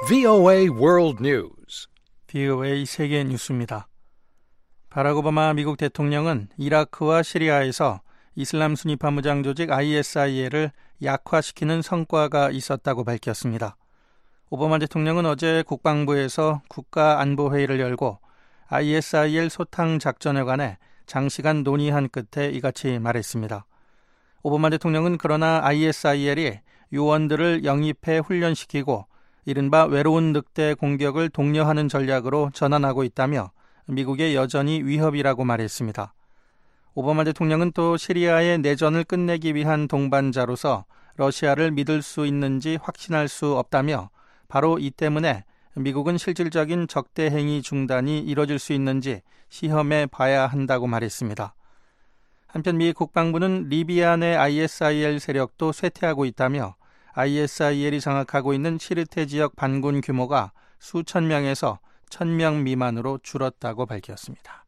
VOA World News. VOA 세계 뉴스입니다. 바락 오바마 미국 대통령은 이라크와 시리아에서 이슬람 순위파 무장 조직 ISIL을 약화시키는 성과가 있었다고 밝혔습니다. 오바마 대통령은 어제 국방부에서 국가안보회의를 열고 ISIL 소탕 작전에 관해 장시간 논의한 끝에 이같이 말했습니다. 오바마 대통령은 그러나 ISIL이 요원들을 영입해 훈련시키고 이른바 외로운 늑대 공격을 독려하는 전략으로 전환하고 있다며 미국의 여전히 위협이라고 말했습니다. 오바마 대통령은 또 시리아의 내전을 끝내기 위한 동반자로서 러시아를 믿을 수 있는지 확신할 수 없다며 바로 이 때문에 미국은 실질적인 적대 행위 중단이 이뤄질 수 있는지 시험해 봐야 한다고 말했습니다. 한편 미 국방부는 리비아 내 ISIL 세력도 쇠퇴하고 있다며 ISIL이 장악하고 있는 시르테 지역 반군 규모가 수천 명에서 1,000명 미만으로 줄었다고 밝혔습니다.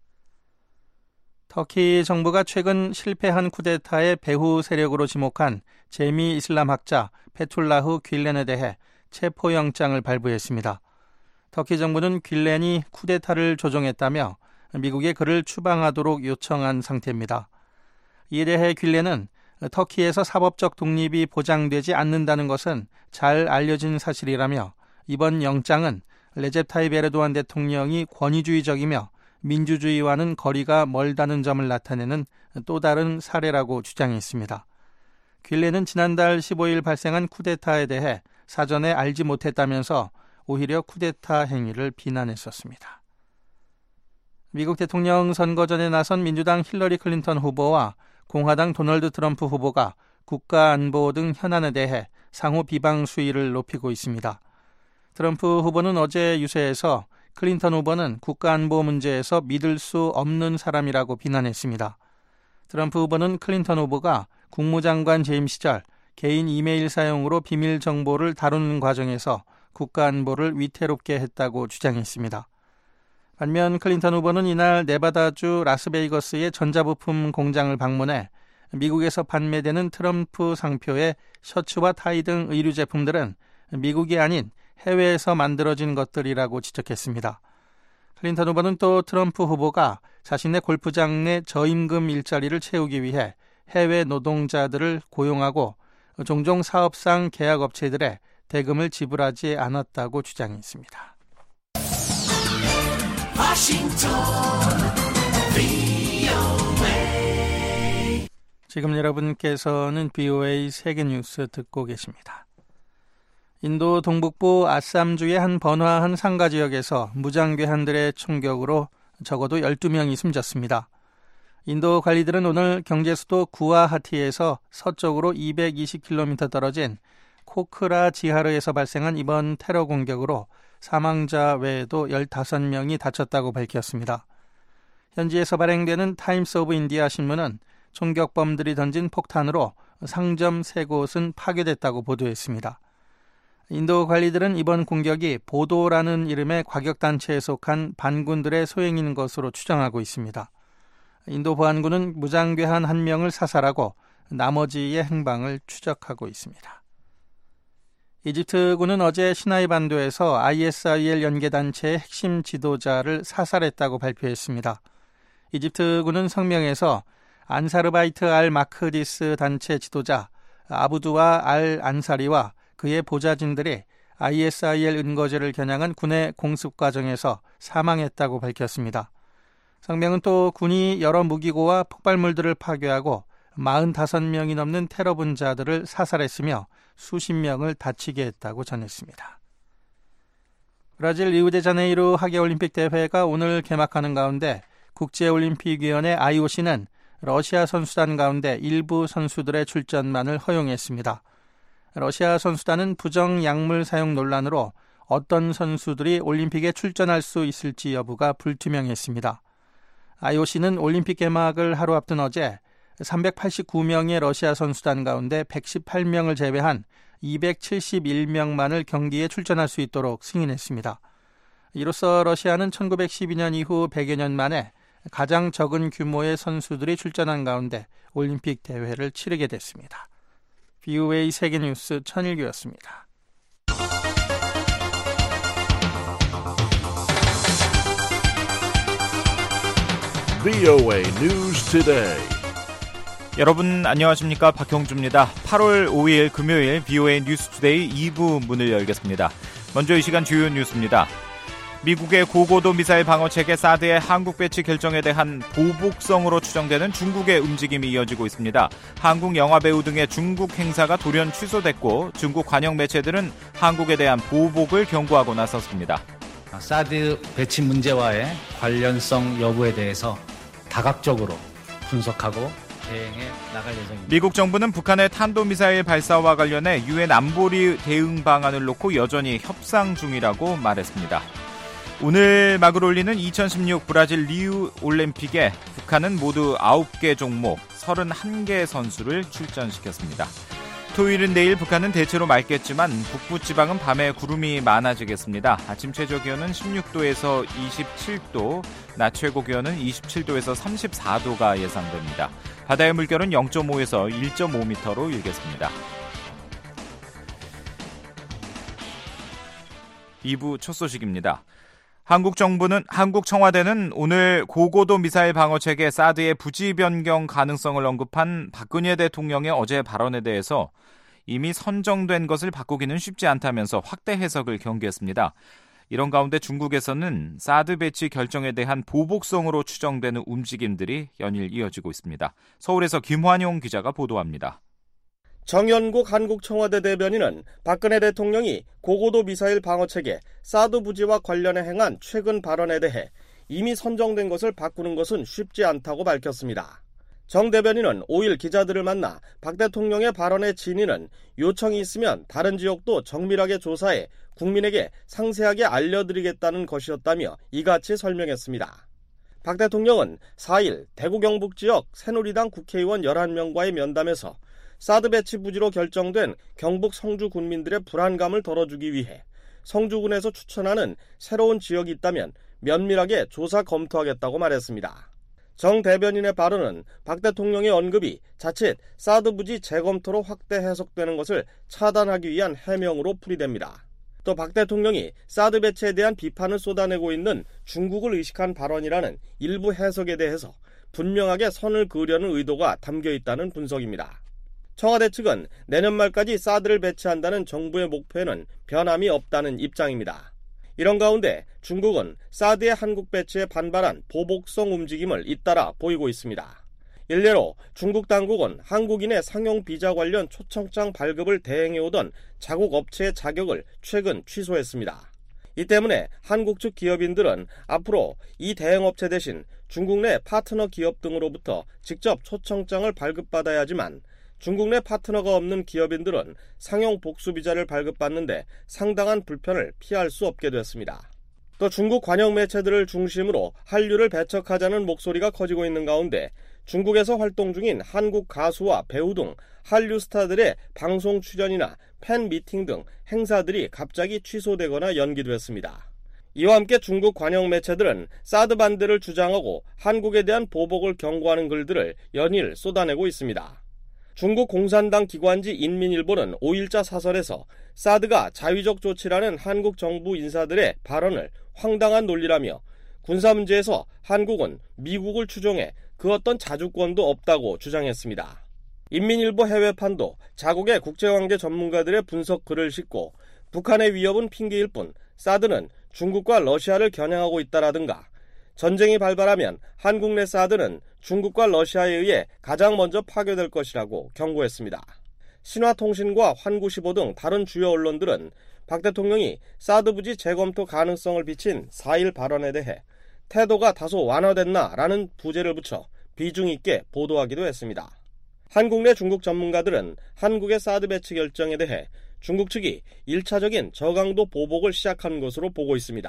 터키 정부가 최근 실패한 쿠데타의 배후 세력으로 지목한 재미 이슬람 학자 페툴라흐 퀼렌에 대해 체포영장을 발부했습니다. 터키 정부는 퀼렌이 쿠데타를 조종했다며 미국에 그를 추방하도록 요청한 상태입니다. 이에 대해 퀼렌은 터키에서 사법적 독립이 보장되지 않는다는 것은 잘 알려진 사실이라며 이번 영장은 레첵 타입 에르도안 대통령이 권위주의적이며 민주주의와는 거리가 멀다는 점을 나타내는 또 다른 사례라고 주장했습니다. 퀼렌은 지난달 15일 발생한 쿠데타에 대해 사전에 알지 못했다면서 오히려 쿠데타 행위를 비난했었습니다. 미국 대통령 선거전에 나선 민주당 힐러리 클린턴 후보와 공화당 도널드 트럼프 후보가 국가안보 등 현안에 대해 상호 비방 수위를 높이고 있습니다. 트럼프 후보는 어제 유세에서 클린턴 후보는 국가안보 문제에서 믿을 수 없는 사람이라고 비난했습니다. 트럼프 후보는 클린턴 후보가 국무장관 재임 시절 개인 이메일 사용으로 비밀 정보를 다루는 과정에서 국가안보를 위태롭게 했다고 주장했습니다. 반면 클린턴 후보는 이날 네바다주 라스베이거스의 전자부품 공장을 방문해 미국에서 판매되는 트럼프 상표의 셔츠와 타이 등 의류 제품들은 미국이 아닌 해외에서 만들어진 것들이라고 지적했습니다. 클린턴 후보는 또 트럼프 후보가 자신의 골프장 내 저임금 일자리를 채우기 위해 해외 노동자들을 고용하고 종종 사업상 계약업체들에 대금을 지불하지 않았다고 주장했습니다. 지금 여러분께서는 BOA 세계뉴스 듣고 계십니다. 인도 동북부 아쌈주의 한 번화한 상가 지역에서 무장괴한들의 총격으로 적어도 12명이 숨졌습니다. 인도 관리들은 오늘 경제수도 구아하티에서 서쪽으로 220km 떨어진 코크라 지하르에서 발생한 이번 테러 공격으로 사망자 외에도 15명이 다쳤다고 밝혔습니다. 현지에서 발행되는 타임스 오브 인디아 신문은 총격범들이 던진 폭탄으로 상점 3곳은 파괴됐다고 보도했습니다. 인도 관리들은 이번 공격이 보도라는 이름의 과격단체에 속한 반군들의 소행인 것으로 추정하고 있습니다. 인도 보안군은 무장괴한 1명을 사살하고 나머지의 행방을 추적하고 있습니다. 이집트군은 어제 시나이 반도에서 ISIL 연계단체의 핵심 지도자를 사살했다고 발표했습니다. 이집트군은 성명에서 안사르바이트 알 마크디스 단체 지도자 아부두와 알 안사리와 그의 보좌진들이 ISIL 은거지를 겨냥한 군의 공습 과정에서 사망했다고 밝혔습니다. 성명은 또 군이 여러 무기고와 폭발물들을 파괴하고 45명이 넘는 테러 분자들을 사살했으며 수십 명을 다치게 했다고 전했습니다. 브라질 리우데자네이루 하계올림픽 대회가 오늘 개막하는 가운데 국제올림픽위원회 IOC는 러시아 선수단 가운데 일부 선수들의 출전만을 허용했습니다. 러시아 선수단은 부정 약물 사용 논란으로 어떤 선수들이 올림픽에 출전할 수 있을지 여부가 불투명했습니다. IOC는 올림픽 개막을 하루 앞둔 어제 389명의 러시아 선수단 가운데 118명을 제외한 271명만을 경기에 출전할 수 있도록 승인했습니다. 이로써 러시아는 1912년 이후 100여 년 만에 가장 적은 규모의 선수들이 출전한 가운데 올림픽 대회를 치르게 됐습니다. BOA 세계뉴스 천일규였습니다. VOA News Today. 여러분 안녕하십니까? 박형주입니다. 8월 5일 금요일 VOA 뉴스 투데이 2부 문을 열겠습니다. 먼저 이 시간 주요 뉴스입니다. 미국의 고고도 미사일 방어체계 사드의 한국 배치 결정에 대한 보복성으로 추정되는 중국의 움직임이 이어지고 있습니다. 한국 영화배우 등의 중국 행사가 돌연 취소됐고 중국 관영 매체들은 한국에 대한 보복을 경고하고 나섰습니다. 사드 배치 문제와의 관련성 여부에 대해서 다각적으로 분석하고 대응해 나갈 예정입니다. 미국 정부는 북한의 탄도미사일 발사와 관련해 유엔 안보리 대응 방안을 놓고 여전히 협상 중이라고 말했습니다. 오늘 막을 올리는 2016 브라질 리우 올림픽에 북한은 모두 9개 종목 31개 선수를 출전시켰습니다. 토요일은 내일 북한은 대체로 맑겠지만 북부지방은 밤에 구름이 많아지겠습니다. 아침 최저기온은 16도에서 27도, 낮 최고기온은 27도에서 34도가 예상됩니다. 바다의 물결은 0.5에서 1.5m로 일겠습니다. 2부 첫 소식입니다. 한국 청와대는 오늘 고고도 미사일 방어체계 사드의 부지 변경 가능성을 언급한 박근혜 대통령의 어제 발언에 대해서 이미 선정된 것을 바꾸기는 쉽지 않다면서 확대 해석을 경계했습니다. 이런 가운데 중국에서는 사드 배치 결정에 대한 보복성으로 추정되는 움직임들이 연일 이어지고 있습니다. 서울에서 김환용 기자가 보도합니다. 정연국 한국 청와대 대변인은 박근혜 대통령이 고고도 미사일 방어체계 사드 부지와 관련해 행한 최근 발언에 대해 이미 선정된 것을 바꾸는 것은 쉽지 않다고 밝혔습니다. 정 대변인은 5일 기자들을 만나 박 대통령의 발언의 진위는 요청이 있으면 다른 지역도 정밀하게 조사해 국민에게 상세하게 알려드리겠다는 것이었다며 이같이 설명했습니다. 박 대통령은 4일 대구 경북 지역 새누리당 국회의원 11명과의 면담에서 사드 배치 부지로 결정된 경북 성주 군민들의 불안감을 덜어주기 위해 성주군에서 추천하는 새로운 지역이 있다면 면밀하게 조사 검토하겠다고 말했습니다. 정 대변인의 발언은 박 대통령의 언급이 자칫 사드 부지 재검토로 확대 해석되는 것을 차단하기 위한 해명으로 풀이됩니다. 또 박 대통령이 사드 배치에 대한 비판을 쏟아내고 있는 중국을 의식한 발언이라는 일부 해석에 대해서 분명하게 선을 그으려는 의도가 담겨 있다는 분석입니다. 청와대 측은 내년 말까지 사드를 배치한다는 정부의 목표에는 변함이 없다는 입장입니다. 이런 가운데 중국은 사드의 한국 배치에 반발한 보복성 움직임을 잇따라 보이고 있습니다. 일례로 중국 당국은 한국인의 상용 비자 관련 초청장 발급을 대행해오던 자국 업체의 자격을 최근 취소했습니다. 이 때문에 한국 측 기업인들은 앞으로 이 대행업체 대신 중국 내 파트너 기업 등으로부터 직접 초청장을 발급받아야 하지만 중국 내 파트너가 없는 기업인들은 상용 복수 비자를 발급받는데 상당한 불편을 피할 수 없게 됐습니다. 또 중국 관영 매체들을 중심으로 한류를 배척하자는 목소리가 커지고 있는 가운데 중국에서 활동 중인 한국 가수와 배우 등 한류 스타들의 방송 출연이나 팬 미팅 등 행사들이 갑자기 취소되거나 연기됐습니다. 이와 함께 중국 관영 매체들은 사드 반대를 주장하고 한국에 대한 보복을 경고하는 글들을 연일 쏟아내고 있습니다. 중국 공산당 기관지 인민일보는 5일자 사설에서 사드가 자위적 조치라는 한국 정부 인사들의 발언을 황당한 논리라며 군사 문제에서 한국은 미국을 추종해 그 어떤 자주권도 없다고 주장했습니다. 인민일보 해외판도 자국의 국제관계 전문가들의 분석 글을 싣고 북한의 위협은 핑계일 뿐 사드는 중국과 러시아를 겨냥하고 있다라든가 전쟁이 발발하면 한국 내 사드는 중국과 러시아에 의해 가장 먼저 파괴될 것이라고 경고했습니다. 신화통신과 환구15 등 다른 주요 언론들은 박 대통령이 사드 부지 재검토 가능성을 비친 4일 발언에 대해 태도가 다소 완화됐나라는 부제를 붙여 비중 있게 보도하기도 했습니다. 한국 내 중국 전문가들은 한국의 사드 배치 결정에 대해 중국 측이 1차적인 저강도 보복을 시작한 것으로 보고 있습니다.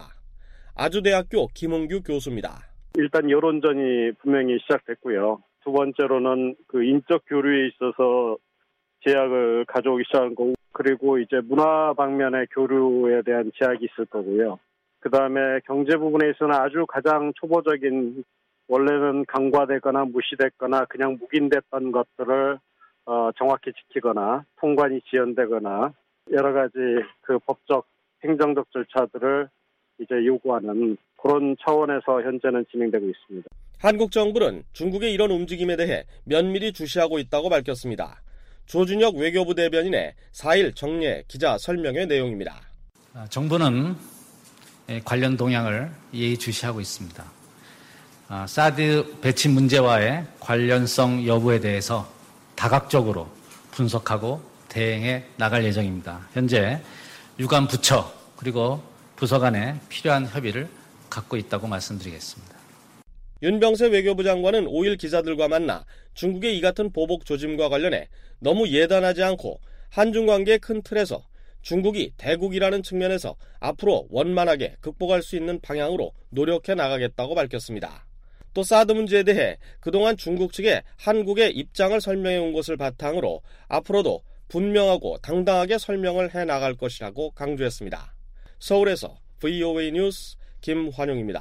아주대학교 김은규 교수입니다. 일단 여론전이 분명히 시작됐고요. 두 번째로는 그 인적 교류에 있어서 제약을 가져오기 시작한 거고, 그리고 이제 문화 방면의 교류에 대한 제약이 있을 거고요. 그 다음에 경제 부분에 있어서는 아주 가장 초보적인, 원래는 강화되거나 무시됐거나 그냥 묵인됐던 것들을 정확히 지키거나 통관이 지연되거나 여러 가지 그 법적, 행정적 절차들을 이제 요구하는 그런 차원에서 현재는 진행되고 있습니다. 한국 정부는 중국의 이런 움직임에 대해 면밀히 주시하고 있다고 밝혔습니다. 조준혁 외교부 대변인의 4일 정례 기자 설명의 내용입니다. 정부는 관련 동향을 예의주시하고 있습니다. 사드 배치 문제와의 관련성 여부에 대해서 다각적으로 분석하고 대응해 나갈 예정입니다. 현재 유관 부처 그리고 부서 간에 필요한 협의를 갖고 있다고 말씀드리겠습니다. 윤병세 외교부 장관은 5일 기자들과 만나 중국의 이 같은 보복 조짐과 관련해 너무 예단하지 않고 한중 관계의 큰 틀에서 중국이 대국이라는 측면에서 앞으로 원만하게 극복할 수 있는 방향으로 노력해 나가겠다고 밝혔습니다. 또 사드 문제에 대해 그동안 중국 측에 한국의 입장을 설명해 온 것을 바탕으로 앞으로도 분명하고 당당하게 설명을 해 나갈 것이라고 강조했습니다. 서울에서 VOA 뉴스 김환용입니다.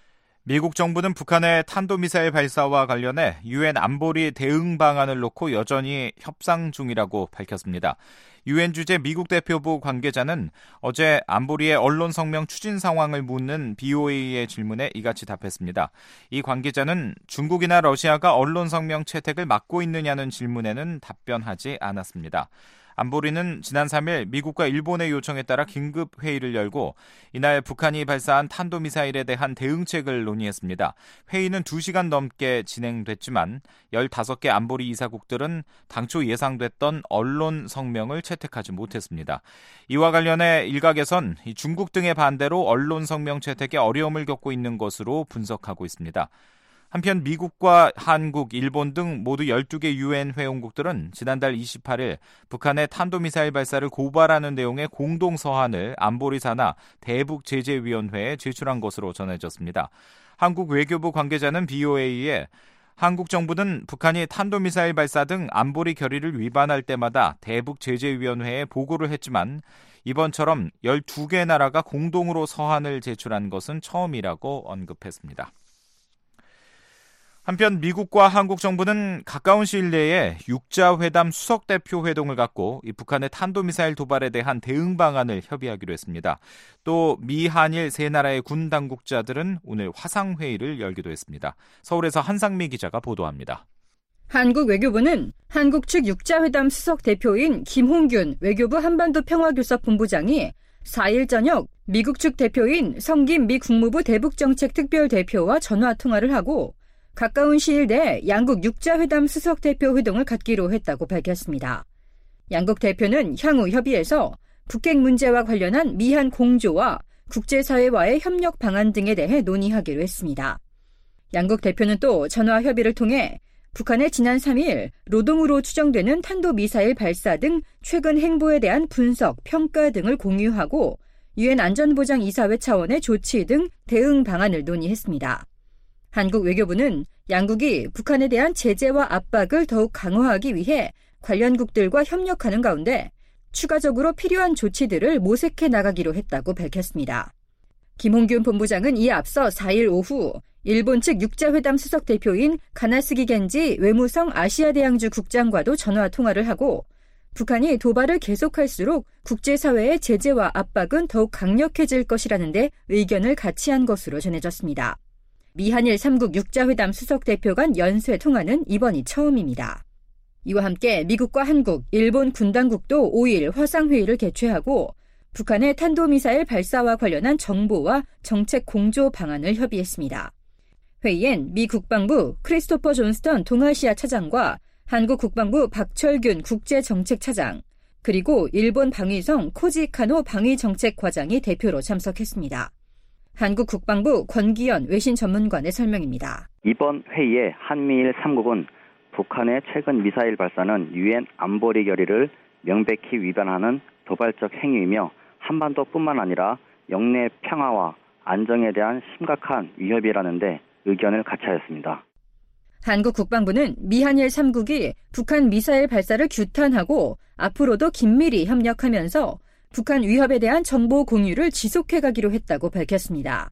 미국 정부는 북한의 탄도미사일 발사와 관련해 유엔 안보리 대응 방안을 놓고 여전히 협상 중이라고 밝혔습니다. 유엔 주재 미국 대표부 관계자는 어제 안보리의 언론 성명 추진 상황을 묻는 BOA의 질문에 이같이 답했습니다. 이 관계자는 중국이나 러시아가 언론 성명 채택을 막고 있느냐는 질문에는 답변하지 않았습니다. 안보리는 지난 3일 미국과 일본의 요청에 따라 긴급 회의를 열고 이날 북한이 발사한 탄도미사일에 대한 대응책을 논의했습니다. 회의는 2시간 넘게 진행됐지만 15개 안보리 이사국들은 당초 예상됐던 언론 성명을 채택하지 못했습니다. 이와 관련해 일각에선 중국 등의 반대로 언론 성명 채택에 어려움을 겪고 있는 것으로 분석하고 있습니다. 한편 미국과 한국, 일본 등 모두 12개 유엔 회원국들은 지난달 28일 북한의 탄도미사일 발사를 고발하는 내용의 공동서한을 안보리 산하 대북제재위원회에 제출한 것으로 전해졌습니다. 한국 외교부 관계자는 BOA에 한국 정부는 북한이 탄도미사일 발사 등 안보리 결의를 위반할 때마다 대북제재위원회에 보고를 했지만 이번처럼 12개 나라가 공동으로 서한을 제출한 것은 처음이라고 언급했습니다. 한편 미국과 한국 정부는 가까운 시일 내에 육자회담 수석대표 회동을 갖고 이 북한의 탄도미사일 도발에 대한 대응 방안을 협의하기로 했습니다. 또 미, 한일 세 나라의 군 당국자들은 오늘 화상회의를 열기도 했습니다. 서울에서 한상미 기자가 보도합니다. 한국 외교부는 한국 측 육자회담 수석대표인 김홍균 외교부 한반도 평화교섭본부장이 4일 저녁 미국 측 대표인 성김 미 국무부 대북정책특별대표와 전화통화를 하고 가까운 시일 내에 양국 육자회담 수석대표 회동을 갖기로 했다고 밝혔습니다. 양국 대표는 향후 협의에서 북핵 문제와 관련한 미한 공조와 국제사회와의 협력 방안 등에 대해 논의하기로 했습니다. 양국 대표는 또 전화 협의를 통해 북한의 지난 3일 노동으로 추정되는 탄도미사일 발사 등 최근 행보에 대한 분석, 평가 등을 공유하고 유엔 안전보장이사회 차원의 조치 등 대응 방안을 논의했습니다. 한국 외교부는 양국이 북한에 대한 제재와 압박을 더욱 강화하기 위해 관련국들과 협력하는 가운데 추가적으로 필요한 조치들을 모색해 나가기로 했다고 밝혔습니다. 김홍균 본부장은 이에 앞서 4일 오후 일본 측 육자회담 수석대표인 가나스기 겐지 외무성 아시아대양주 국장과도 전화통화를 하고 북한이 도발을 계속할수록 국제사회의 제재와 압박은 더욱 강력해질 것이라는 데 의견을 같이 한 것으로 전해졌습니다. 미한일 3국 육자회담 수석대표 간 연쇄 통화는 이번이 처음입니다. 이와 함께 미국과 한국, 일본 군당국도 5일 화상회의를 개최하고 북한의 탄도미사일 발사와 관련한 정보와 정책 공조 방안을 협의했습니다. 회의엔 미 국방부 크리스토퍼 존스턴 동아시아 차장과 한국 국방부 박철균 국제정책차장, 그리고 일본 방위성 코지카노 방위정책과장이 대표로 참석했습니다. 한국 국방부 권기현 외신 전문관의 설명입니다. 이번 회의에 한미일 3국은 북한의 최근 미사일 발사는 유엔 안보리 결의를 명백히 위반하는 도발적 행위이며 한반도뿐만 아니라 영내 평화와 안정에 대한 심각한 위협이라는 데 의견을 같이 하였습니다. 한국 국방부는 미한일 3국이 북한 미사일 발사를 규탄하고 앞으로도 긴밀히 협력하면서 북한 위협에 대한 정보 공유를 지속해가기로 했다고 밝혔습니다.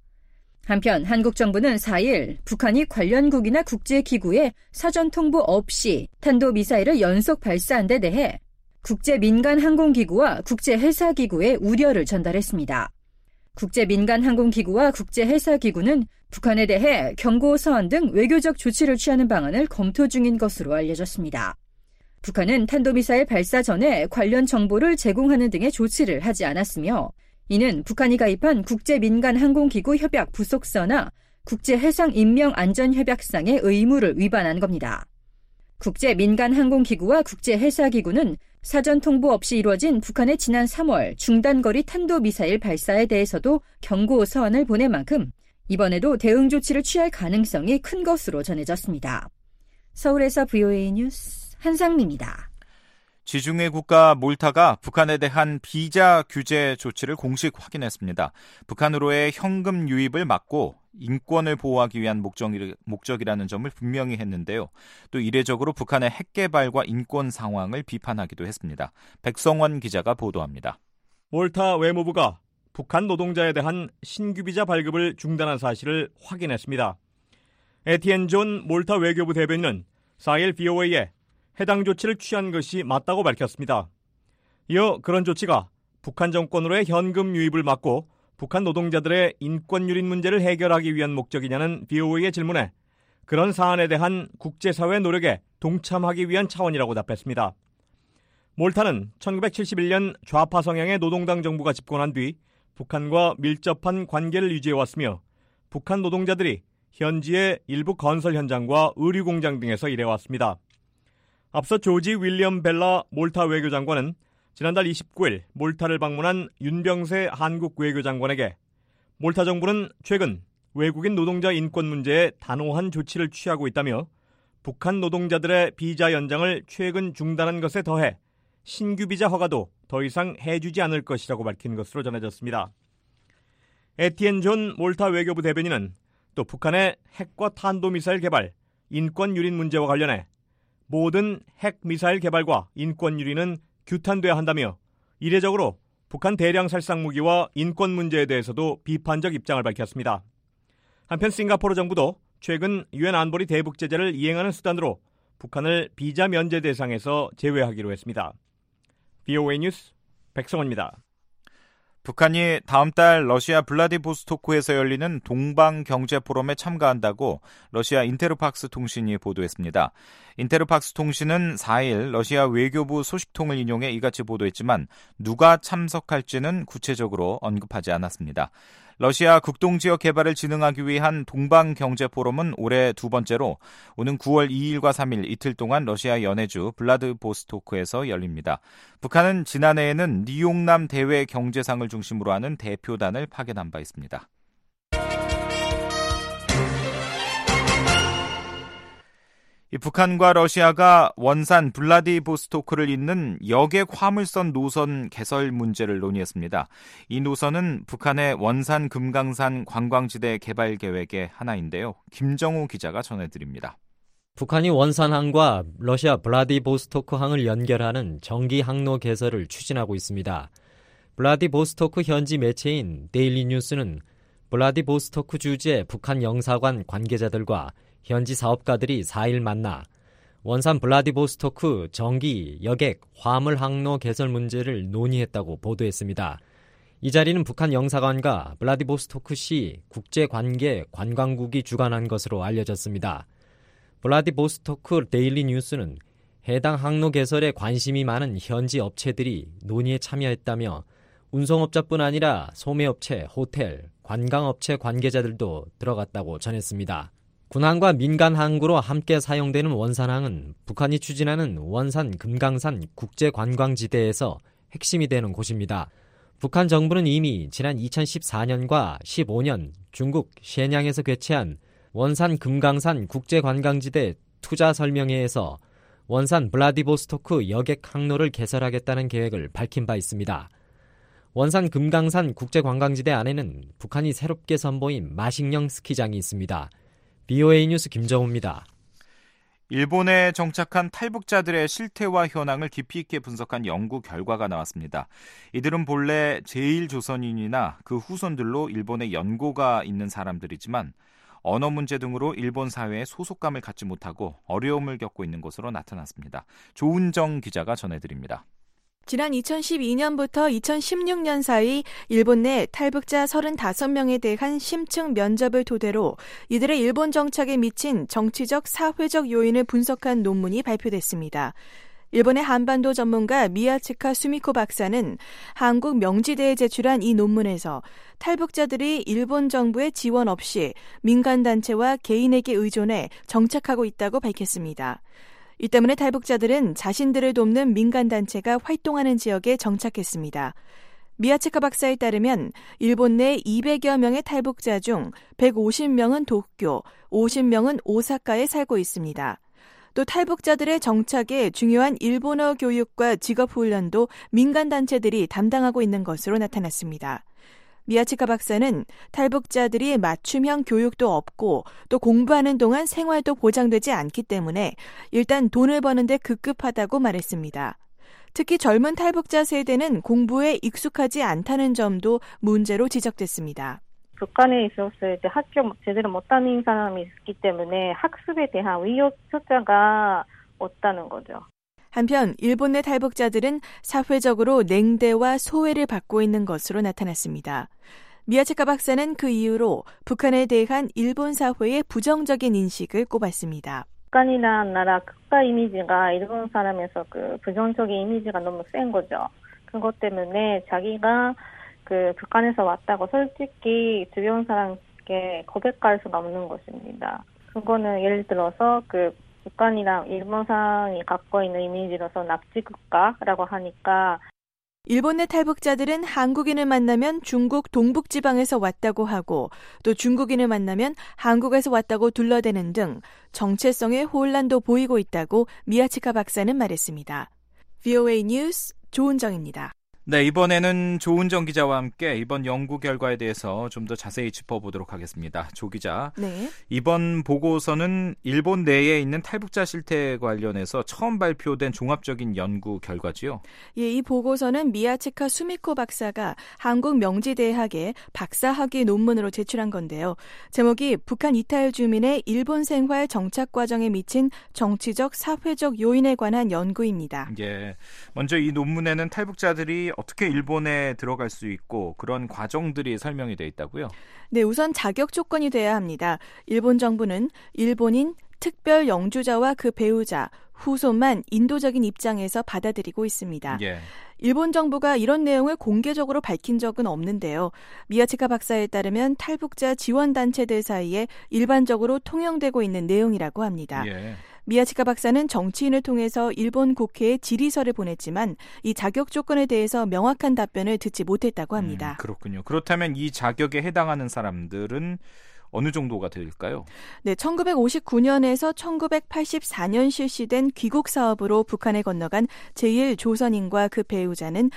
한편 한국 정부는 4일 북한이 관련국이나 국제기구에 사전 통보 없이 탄도미사일을 연속 발사한 데 대해 국제민간항공기구와 국제해사기구에 우려를 전달했습니다. 국제민간항공기구와 국제해사기구는 북한에 대해 경고서한 등 외교적 조치를 취하는 방안을 검토 중인 것으로 알려졌습니다. 북한은 탄도미사일 발사 전에 관련 정보를 제공하는 등의 조치를 하지 않았으며 이는 북한이 가입한 국제민간항공기구 협약 부속서나 국제해상인명안전협약상의 의무를 위반한 겁니다. 국제민간항공기구와 국제해사기구는 사전 통보 없이 이루어진 북한의 지난 3월 중단거리 탄도미사일 발사에 대해서도 경고 서한을 보낸 만큼 이번에도 대응 조치를 취할 가능성이 큰 것으로 전해졌습니다. 서울에서 VOA 뉴스 한상미입니다. 지중해 국가 몰타가 북한에 대한 비자 규제 조치를 공식 확인했습니다. 북한으로의 현금 유입을 막고 인권을 보호하기 위한 목적이라는 점을 분명히 했는데요. 또 이례적으로 북한의 핵 개발과 인권 상황을 비판하기도 했습니다. 백성원 기자가 보도합니다. 몰타 외무부가 북한 노동자에 대한 신규 비자 발급을 중단한 사실을 확인했습니다. 에티엔 존 몰타 외교부 대변인은 4일 VOA에 해당 조치를 취한 것이 맞다고 밝혔습니다. 이어 그런 조치가 북한 정권으로의 현금 유입을 막고 북한 노동자들의 인권 유린 문제를 해결하기 위한 목적이냐는 VOA의 질문에 그런 사안에 대한 국제사회 노력에 동참하기 위한 차원이라고 답했습니다. 몰타는 1971년 좌파 성향의 노동당 정부가 집권한 뒤 북한과 밀접한 관계를 유지해왔으며 북한 노동자들이 현지의 일부 건설 현장과 의류 공장 등에서 일해왔습니다. 앞서 조지 윌리엄 벨라 몰타 외교장관은 지난달 29일 몰타를 방문한 윤병세 한국 외교장관에게 몰타 정부는 최근 외국인 노동자 인권 문제에 단호한 조치를 취하고 있다며 북한 노동자들의 비자 연장을 최근 중단한 것에 더해 신규 비자 허가도 더 이상 해주지 않을 것이라고 밝힌 것으로 전해졌습니다. 에티엔 존 몰타 외교부 대변인은 또 북한의 핵과 탄도미사일 개발, 인권 유린 문제와 관련해 모든 핵 미사일 개발과 인권 유린은 규탄돼야 한다며 이례적으로 북한 대량 살상 무기와 인권 문제에 대해서도 비판적 입장을 밝혔습니다. 한편 싱가포르 정부도 최근 유엔 안보리 대북 제재를 이행하는 수단으로 북한을 비자 면제 대상에서 제외하기로 했습니다. VOA 뉴스 백성원입니다. 북한이 다음 달 러시아 블라디보스토크에서 열리는 동방경제포럼에 참가한다고 러시아 인테르팍스 통신이 보도했습니다. 인테르팍스 통신은 4일 러시아 외교부 소식통을 인용해 이같이 보도했지만 누가 참석할지는 구체적으로 언급하지 않았습니다. 러시아 극동지역 개발을 진흥하기 위한 동방경제포럼은 올해 두 번째로 오는 9월 2일과 3일 이틀 동안 러시아 연해주 블라디보스토크에서 열립니다. 북한은 지난해에는 니용남 대외 경제상을 중심으로 하는 대표단을 파견한 바 있습니다. 북한과 러시아가 원산 블라디보스토크를 잇는 여객 화물선 노선 개설 문제를 논의했습니다. 이 노선은 북한의 원산 금강산 관광지대 개발 계획의 하나인데요. 김정우 기자가 전해드립니다. 북한이 원산항과 러시아 블라디보스토크항을 연결하는 정기 항로 개설을 추진하고 있습니다. 블라디보스토크 현지 매체인 데일리 뉴스는 블라디보스토크 주재 북한 영사관 관계자들과 현지 사업가들이 4일 만나 원산 블라디보스토크 정기 여객 화물 항로 개설 문제를 논의했다고 보도했습니다. 이 자리는 북한 영사관과 블라디보스토크시 국제관계 관광국이 주관한 것으로 알려졌습니다. 블라디보스토크 데일리 뉴스는 해당 항로 개설에 관심이 많은 현지 업체들이 논의에 참여했다며 운송업자뿐 아니라 소매업체, 호텔, 관광업체 관계자들도 들어갔다고 전했습니다. 군항과 민간 항구로 함께 사용되는 원산항은 북한이 추진하는 원산 금강산 국제관광지대에서 핵심이 되는 곳입니다. 북한 정부는 이미 지난 2014년과 15년 중국 셰냥에서 개최한 원산 금강산 국제관광지대 투자 설명회에서 원산 블라디보스토크 여객 항로를 개설하겠다는 계획을 밝힌 바 있습니다. 원산 금강산 국제관광지대 안에는 북한이 새롭게 선보인 마식령 스키장이 있습니다. VOA 뉴스 김정우입니다. 일본에 정착한 탈북자들의 실태와 현황을 깊이 있게 분석한 연구 결과가 나왔습니다. 이들은 본래 제1조선인이나 그 후손들로 일본에 연고가 있는 사람들이지만 언어 문제 등으로 일본 사회에 소속감을 갖지 못하고 어려움을 겪고 있는 것으로 나타났습니다. 조은정 기자가 전해드립니다. 지난 2012년부터 2016년 사이 일본 내 탈북자 35명에 대한 심층 면접을 토대로 이들의 일본 정착에 미친 정치적, 사회적 요인을 분석한 논문이 발표됐습니다. 일본의 한반도 전문가 미야츠카 수미코 박사는 한국 명지대에 제출한 이 논문에서 탈북자들이 일본 정부의 지원 없이 민간단체와 개인에게 의존해 정착하고 있다고 밝혔습니다. 이 때문에 탈북자들은 자신들을 돕는 민간단체가 활동하는 지역에 정착했습니다. 미야츠카 박사에 따르면 일본 내 200여 명의 탈북자 중 150명은 도쿄, 50명은 오사카에 살고 있습니다. 또 탈북자들의 정착에 중요한 일본어 교육과 직업훈련도 민간단체들이 담당하고 있는 것으로 나타났습니다. 미야츠카 박사는 탈북자들이 맞춤형 교육도 없고 또 공부하는 동안 생활도 보장되지 않기 때문에 일단 돈을 버는 데 급급하다고 말했습니다. 특히 젊은 탈북자 세대는 공부에 익숙하지 않다는 점도 문제로 지적됐습니다. 북한에 있었을 때 학교 제대로 못 다닌 사람이 있기 때문에 학습에 대한 의욕조차가 없다는 거죠. 한편 일본 내 탈북자들은 사회적으로 냉대와 소외를 받고 있는 것으로 나타났습니다. 미야츠카 박사는 그 이유로 북한에 대한 일본 사회의 부정적인 인식을 꼽았습니다. 북한이라는 나라 국가 이미지가 일본 사람에서 그 부정적인 이미지가 너무 센 거죠. 그것 때문에 자기가 그 북한에서 왔다고 솔직히 주변 사람께 고백할 수가 없는 것입니다. 그거는 예를 들어서 그 북한이랑 일본 사람이 갖고 있는 이미지로서 납치국가라고 하니까 일본 내 탈북자들은 한국인을 만나면 중국 동북지방에서 왔다고 하고 또 중국인을 만나면 한국에서 왔다고 둘러대는 등 정체성의 혼란도 보이고 있다고 미야츠카 박사는 말했습니다. VOA 뉴스 조은정입니다. 네, 이번에는 조은정 기자와 함께 이번 연구 결과에 대해서 좀 더 자세히 짚어보도록 하겠습니다. 조 기자, 네. 이번 보고서는 일본 내에 있는 탈북자 실태 관련해서 처음 발표된 종합적인 연구 결과지요? 예, 이 보고서는 미야츠카 수미코 박사가 한국 명지대학에 박사학위 논문으로 제출한 건데요. 제목이 북한 이탈 주민의 일본 생활 정착 과정에 미친 정치적, 사회적 요인에 관한 연구입니다. 예, 먼저 이 논문에는 탈북자들이 어떻게 일본에 들어갈 수 있고 그런 과정들이 설명이 돼 있다고요? 네, 우선 자격 조건이 돼야 합니다. 일본 정부는 일본인, 특별 영주자와 그 배우자, 후손만 인도적인 입장에서 받아들이고 있습니다. 예. 일본 정부가 이런 내용을 공개적으로 밝힌 적은 없는데요. 미야츠카 박사에 따르면 탈북자 지원단체들 사이에 일반적으로 통용되고 있는 내용이라고 합니다. 예. 미야츠카 박사는 정치인을 통해서 일본 국회에 질의서를 보냈지만 이 자격 조건에 대해서 명확한 답변을 듣지 못했다고 합니다. 그렇군요. 그렇다면 이 자격에 해당하는 사람들은 어느 정도가 될까요? 네, 1959년에서 1984년 실시된 귀국 사업으로 북한에 건너간 제1조선인과 그 배우자는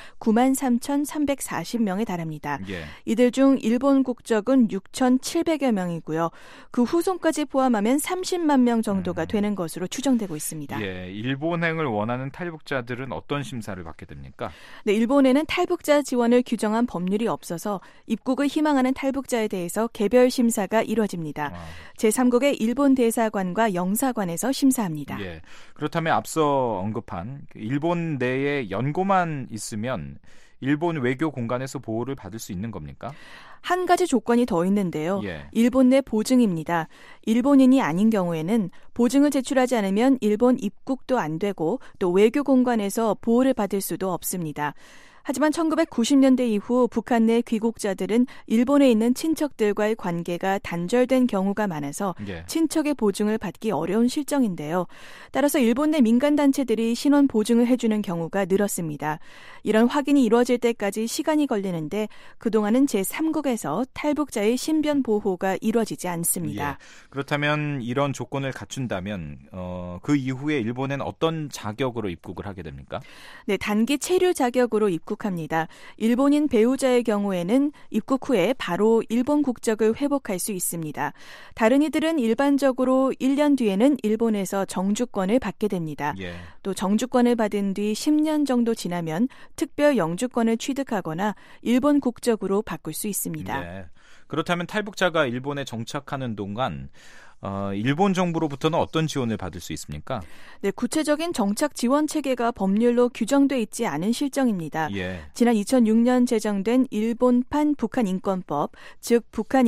93,340명에 달합니다. 예. 이들 중 일본 국적은 6,700여 명이고요. 그 후손까지 포함하면 30만 명 정도가 되는 것으로 추정되고 있습니다. 예, 일본행을 원하는 탈북자들은 어떤 심사를 받게 됩니까? 네, 일본에는 탈북자 지원을 규정한 법률이 없어서 입국을 희망하는 탈북자에 대해서 개별 심사가 이루어집니다. 제3국의 일본 대사관과 영사관에서 심사합니다. 예. 그렇다면 앞서 언급한 일본 내에 연고만 있으면 일본 외교 공간에서 보호를 받을 수 있는 겁니까? 한 가지 조건이 더 있는데요. 예. 일본 내 보증입니다. 일본인이 아닌 경우에는 보증을 제출하지 않으면 일본 입국도 안 되고 또 외교 공간에서 보호를 받을 수도 없습니다. 하지만 1990년대 이후 북한 내 귀국자들은 일본에 있는 친척들과의 관계가 단절된 경우가 많아서 예. 친척의 보증을 받기 어려운 실정인데요. 따라서 일본 내 민간단체들이 신원 보증을 해주는 경우가 늘었습니다. 이런 확인이 이루어질 때까지 시간이 걸리는데 그동안은 제3국에서 탈북자의 신변 보호가 이루어지지 않습니다. 예. 그렇다면 이런 조건을 갖춘다면 그 이후에 일본엔 어떤 자격으로 입국을 하게 됩니까? 네, 단기 체류 자격으로 입국합니다. 일본인 배우자의 경우에는 입국 후에 바로 일본 국적을 회복할 수 있습니다. 다른 이들은 일반적으로 1년 뒤에는 일본에서 정주권을 받게 됩니다. 예. 또 정주권을 받은 뒤 10년 정도 지나면 특별 영주권을 취득하거나 일본 국적으로 바꿀 수 있습니다. 네. 그렇다면 탈북자가 일본에 정착하는 동안 일본 정부로부터는 어떤 지원을 받을 수 있습니까? 네, 구체적인 정착 지원 체계가 법률로 규정돼 있지 않은 실정입니다. 예. 지난 2006년 제정된 일본판 북한인권법, 즉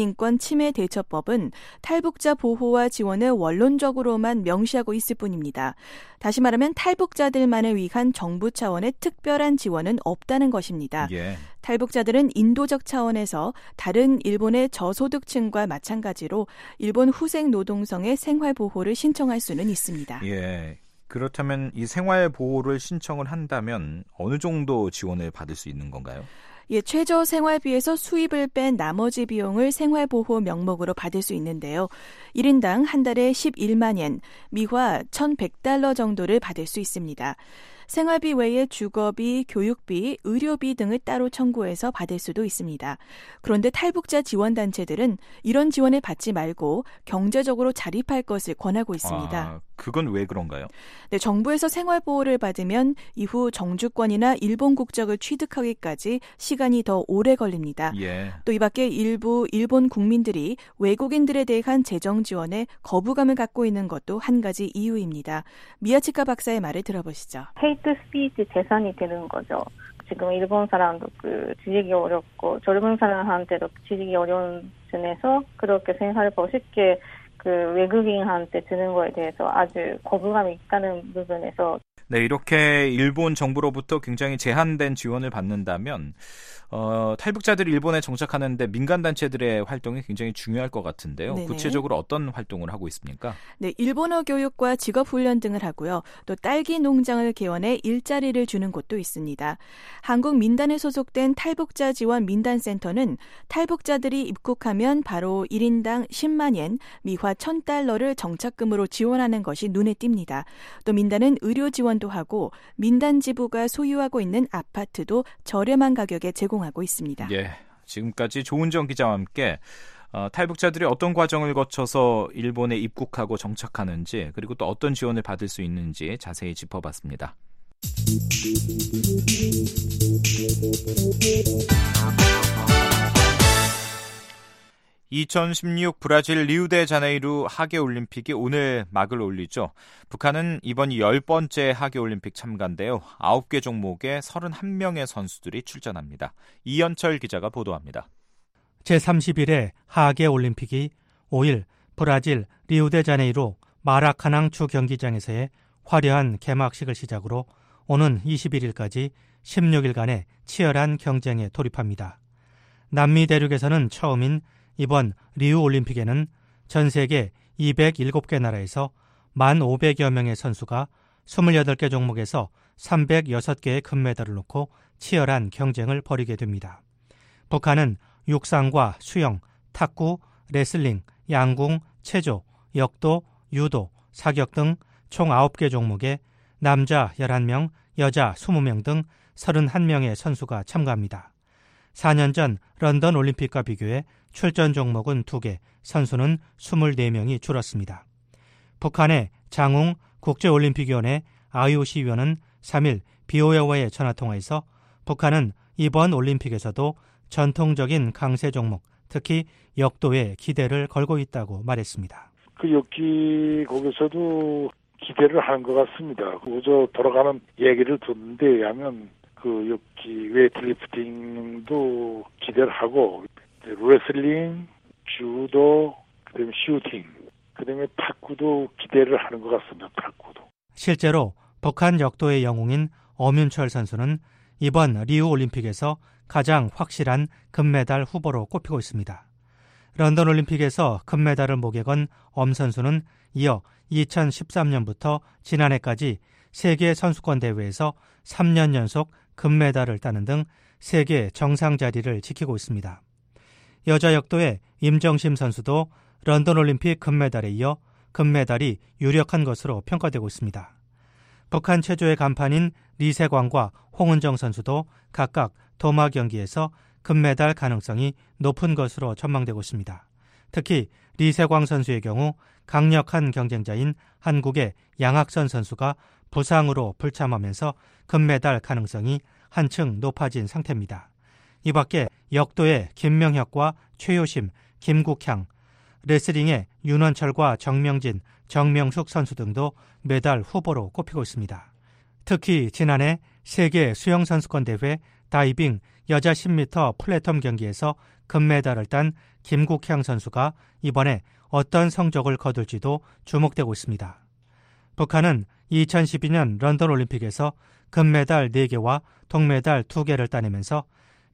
북한인권침해대처법은 탈북자 보호와 지원을 원론적으로만 명시하고 있을 뿐입니다. 다시 말하면 탈북자들만을 위한 정부 차원의 특별한 지원은 없다는 것입니다. 예. 탈북자들은 인도적 차원에서 다른 일본의 저소득층과 마찬가지로 일본 후생 노동성의 생활보호를 신청할 수는 있습니다. 예. 그렇다면 이 생활보호를 신청을 한다면 어느 정도 지원을 받을 수 있는 건가요? 예, 최저 생활비에서 수입을 뺀 나머지 비용을 생활보호 명목으로 받을 수 있는데요. 1인당 한 달에 11만 엔, 미화 1,100달러 정도를 받을 수 있습니다. 생활비 외에 주거비, 교육비, 의료비 등을 따로 청구해서 받을 수도 있습니다. 그런데 탈북자 지원단체들은 이런 지원을 받지 말고 경제적으로 자립할 것을 권하고 있습니다. 그건 왜 그런가요? 네, 정부에서 생활보호를 받으면 이후 정주권이나 일본 국적을 취득하기까지 시간이 더 오래 걸립니다. 예. 또 이 밖에 일부 일본 국민들이 외국인들에 대한 재정 지원에 거부감을 갖고 있는 것도 한 가지 이유입니다. 미야치카 박사의 말을 들어보시죠. 헤이트 스피치 재산이 되는 거죠. 지금 일본 사람도 지지기 어렵고 젊은 사람한테도 지지기 어려운 중에서 그렇게 생활보호 쉽게 외국인한테 주는 거에 대해서 아주 거부감이 있다는 부분에서 네, 이렇게 일본 정부로부터 굉장히 제한된 지원을 받는다면 탈북자들이 일본에 정착하는데 민간단체들의 활동이 굉장히 중요할 것 같은데요. 네네. 구체적으로 어떤 활동을 하고 있습니까? 네, 일본어 교육과 직업훈련 등을 하고요. 또 딸기 농장을 개원해 일자리를 주는 곳도 있습니다. 한국 민단에 소속된 탈북자 지원 민단센터는 탈북자들이 입국하면 바로 1인당 10만 엔, 미화 1,000달러를 정착금으로 지원하는 것이 눈에 띕니다. 또 민단은 의료 지원도 하고 민단 지부가 소유하고 있는 아파트도 저렴한 가격에 제공하고 있습니다. 예, 지금까지 조은정 기자와 함께 탈북자들이 어떤 과정을 거쳐서 일본에 입국하고 정착하는지 그리고 또 어떤 지원을 받을 수 있는지 자세히 짚어봤습니다. 2016 브라질 리우데자네이루 하계올림픽이 오늘 막을 올리죠. 북한은 이번 10번째 하계올림픽 참가인데요. 9개 종목에 31명의 선수들이 출전합니다. 이현철 기자가 보도합니다. 제31회 하계올림픽이 5일 브라질 리우데자네이루 마라카낭 주경기장에서의 화려한 개막식을 시작으로 오는 21일까지 16일간의 치열한 경쟁에 돌입합니다. 남미 대륙에서는 처음인 이번 리우올림픽에는 전 세계 207개 나라에서 1,500여 명의 선수가 28개 종목에서 306개의 금메달을 놓고 치열한 경쟁을 벌이게 됩니다. 북한은 육상과 수영, 탁구, 레슬링, 양궁, 체조, 역도, 유도, 사격 등 총 9개 종목에 남자 11명, 여자 20명 등 31명의 선수가 참가합니다. 4년 전 런던 올림픽과 비교해 출전 종목은 2개, 선수는 24명이 줄었습니다. 북한의 장웅 국제올림픽위원회 IOC 위원은 3일 BOA와의 전화통화에서 북한은 이번 올림픽에서도 전통적인 강세 종목, 특히 역도에 기대를 걸고 있다고 말했습니다. 역기 거기서도 기대를 하는 것 같습니다. 그저 돌아가는 얘기를 듣는데 의하면 역기 웨이트리프팅도 기대를 하고 레슬링, 주도, 그다음에 슈팅, 그다음에 탁구도 기대를 하는 것 같습니다. 탁구도. 실제로 북한 역도의 영웅인 엄윤철 선수는 이번 리우 올림픽에서 가장 확실한 금메달 후보로 꼽히고 있습니다. 런던 올림픽에서 금메달을 목에 건 엄 선수는 이어 2013년부터 지난해까지 세계 선수권 대회에서 3년 연속 금메달을 따는 등 세계 정상 자리를 지키고 있습니다. 여자 역도의 임정심 선수도 런던 올림픽 금메달에 이어 금메달이 유력한 것으로 평가되고 있습니다. 북한 체조의 간판인 리세광과 홍은정 선수도 각각 도마 경기에서 금메달 가능성이 높은 것으로 전망되고 있습니다. 특히 리세광 선수의 경우 강력한 경쟁자인 한국의 양학선 선수가 부상으로 불참하면서 금메달 가능성이 한층 높아진 상태입니다. 이 밖에 역도의 김명혁과 최효심, 김국향, 레슬링의 윤원철과 정명진, 정명숙 선수 등도 메달 후보로 꼽히고 있습니다. 특히 지난해 세계 수영선수권대회 다이빙 여자 10m 플랫텀 경기에서 금메달을 딴 김국향 선수가 이번에 어떤 성적을 거둘지도 주목되고 있습니다. 북한은 2012년 런던 올림픽에서 금메달 4개와 동메달 2개를 따내면서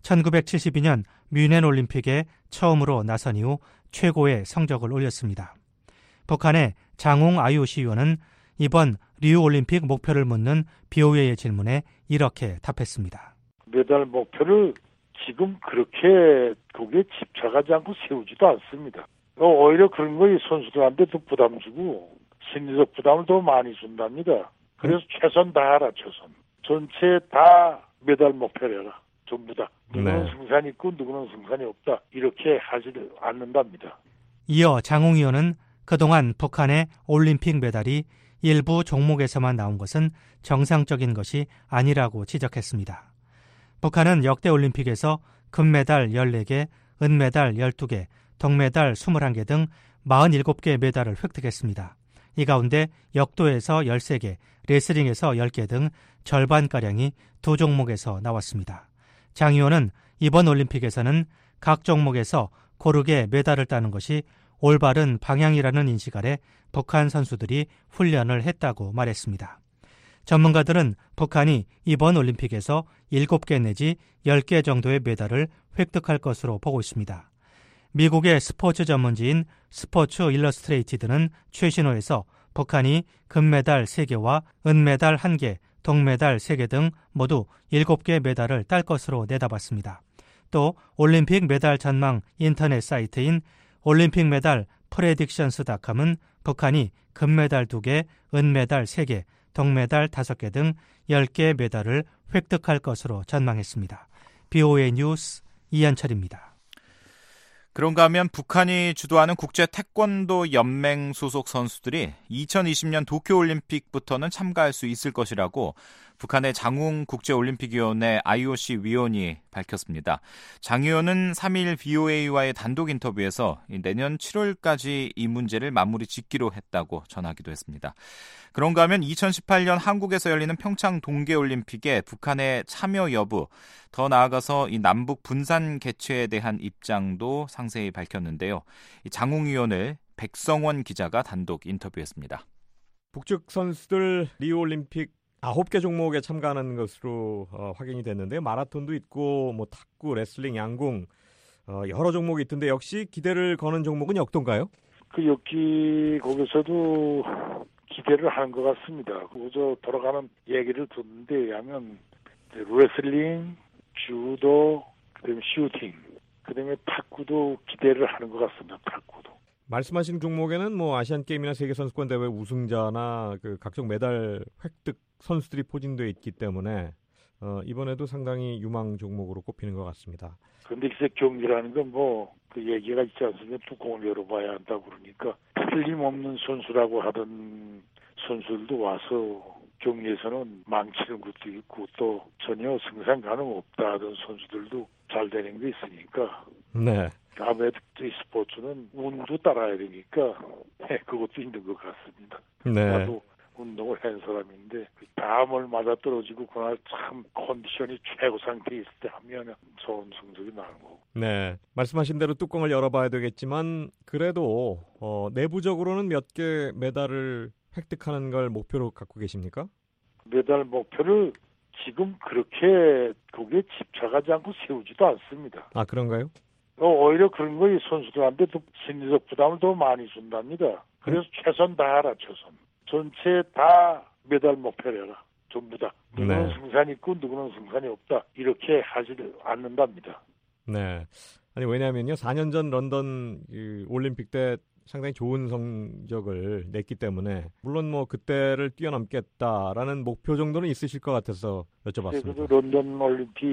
1972년 뮌헨 올림픽에 처음으로 나선 이후 최고의 성적을 올렸습니다. 북한의 장웅 IOC 위원은 이번 리우 올림픽 목표를 묻는 BOA의 질문에 이렇게 답했습니다. 메달 목표를 지금 그렇게 거기에 집착하지 않고 세우지도 않습니다. 오히려 그런 거 선수들한테 더 부담 주고 심리적 부담을 더 많이 준답니다. 그래서 최선 다하라, 최선. 전체 다 메달 목표를 해라. 전부 다. 누구는 승산이 있고 누구는 승산이 없다. 이렇게 하지 않는답니다. 이어 장웅 의원은 그동안 북한의 올림픽 메달이 일부 종목에서만 나온 것은 정상적인 것이 아니라고 지적했습니다. 북한은 역대 올림픽에서 금메달 14개, 은메달 12개, 동메달 21개 등 47개 메달을 획득했습니다. 이 가운데 역도에서 13개, 레슬링에서 10개 등 절반가량이 두 종목에서 나왔습니다. 장 의원은 이번 올림픽에서는 각 종목에서 고르게 메달을 따는 것이 올바른 방향이라는 인식 아래 북한 선수들이 훈련을 했다고 말했습니다. 전문가들은 북한이 이번 올림픽에서 7개 내지 10개 정도의 메달을 획득할 것으로 보고 있습니다. 미국의 스포츠 전문지인 스포츠 일러스트레이티드는 최신호에서 북한이 금메달 3개와 은메달 1개, 동메달 3개 등 모두 7개 메달을 딸 것으로 내다봤습니다. 또 올림픽 메달 전망 인터넷 사이트인 올림픽 메달 프레딕션스닷컴은 북한이 금메달 2개, 은메달 3개, 동메달 5개 등 10개 메달을 획득할 것으로 전망했습니다. BOA 뉴스 이한철입니다. 그런가 하면 북한이 주도하는 국제 태권도 연맹 소속 선수들이 2020년 도쿄올림픽부터는 참가할 수 있을 것이라고 북한의 장웅 국제올림픽위원회 IOC 위원이 밝혔습니다. 장 위원은 3일 BOA와의 단독 인터뷰에서 내년 7월까지 이 문제를 마무리 짓기로 했다고 전하기도 했습니다. 그런가 하면 2018년 한국에서 열리는 평창 동계올림픽에 북한의 참여 여부, 더 나아가서 이 남북 분산 개최에 대한 입장도 상세히 밝혔는데요. 장웅 위원을 백성원 기자가 단독 인터뷰했습니다. 북측 선수들 리우올림픽 9개 종목에 참가하는 것으로 확인이 됐는데요. 마라톤도 있고 뭐 탁구, 레슬링, 양궁 여러 종목이 있던데 역시 기대를 거는 종목은 역도인가요? 그 역기 거기서도 기대를 하는 것 같습니다. 그저 돌아가는 얘기를 듣는데 의하면 레슬링, 주도, 그다음에 슈팅, 그다음에 탁구도 기대를 하는 것 같습니다. 탁구도. 말씀하신 종목에는 뭐 아시안 게임이나 세계 선수권 대회 우승자나 그 각종 메달 획득 선수들이 포진되어 있기 때문에 이번에도 상당히 유망 종목으로 꼽히는 것 같습니다. 그런데 이제 경기라는 건 뭐 그 얘기가 있지 않습니까? 뚜껑을 열어봐야 한다고 그러니까 틀림없는 선수라고 하던 선수들도 와서 경기에서는 망치는 것도 있고 또 전혀 승산 가능 없다 하던 선수들도 잘 되는 게 있으니까. 네. 아무래도 이 스포츠는 운도 따라야 되니까 그것도 있는 것 같습니다. 네. 나도 운동을 한 사람인데 담을 맞아 떨어지고 그날 참 컨디션이 최고 상태에 있을 때 하면 좋은 성적이 나는 거고. 네. 말씀하신 대로 뚜껑을 열어봐야 되겠지만 그래도 내부적으로는 몇 개 메달을 획득하는 걸 목표로 갖고 계십니까? 메달 목표를 지금 그렇게 거기에 집착하지 않고 세우지도 않습니다. 아, 그런가요? 오히려 그런 거 선수들한테 더 심리적 부담을 더 많이 준답니다. 그래서 최선 다하라, 최선. 전체 다 메달 목표를 해라. 전부 다. 누구는 승산이 있고 누구는 승산이 없다. 이렇게 하지 않는답니다. 네. 아니 왜냐하면요. 4년 전 런던 올림픽 때 상당히 좋은 성적을 냈기 때문에 물론 뭐 그때를 뛰어넘겠다라는 목표 정도는 있으실 것 같아서 여쭤봤습니다. 런던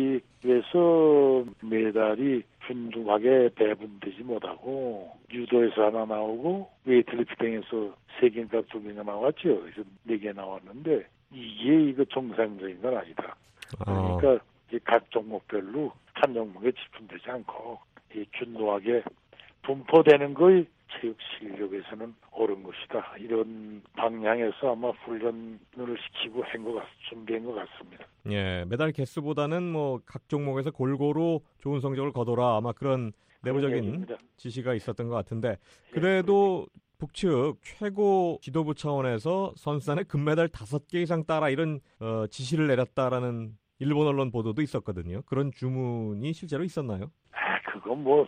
올림픽에서 메달이 균등하게 배분되지 못하고 유도에서 하나 나오고 웨이트리프팅에서 3개인가 2개가 나왔죠. 그래서 4개 나왔는데 이게 정상적인 건 아니다. 그러니까 각 종목별로 한 종목에 집중되지 않고 균등하게 분포되는 거의 체육 실력에서는 옳은 것이다. 이런 방향에서 아마 훈련을 시키고 준비한 것 같습니다. 예, 메달 개수보다는 뭐 각 종목에서 골고루 좋은 성적을 거둬라 아마 그런 내부적인 지시가 있었던 것 같은데 그래도 북측 최고 지도부 차원에서 선수단의 금메달 5개 이상 따라 이런 지시를 내렸다라는 일본 언론 보도도 있었거든요. 그런 주문이 실제로 있었나요? 그건 뭐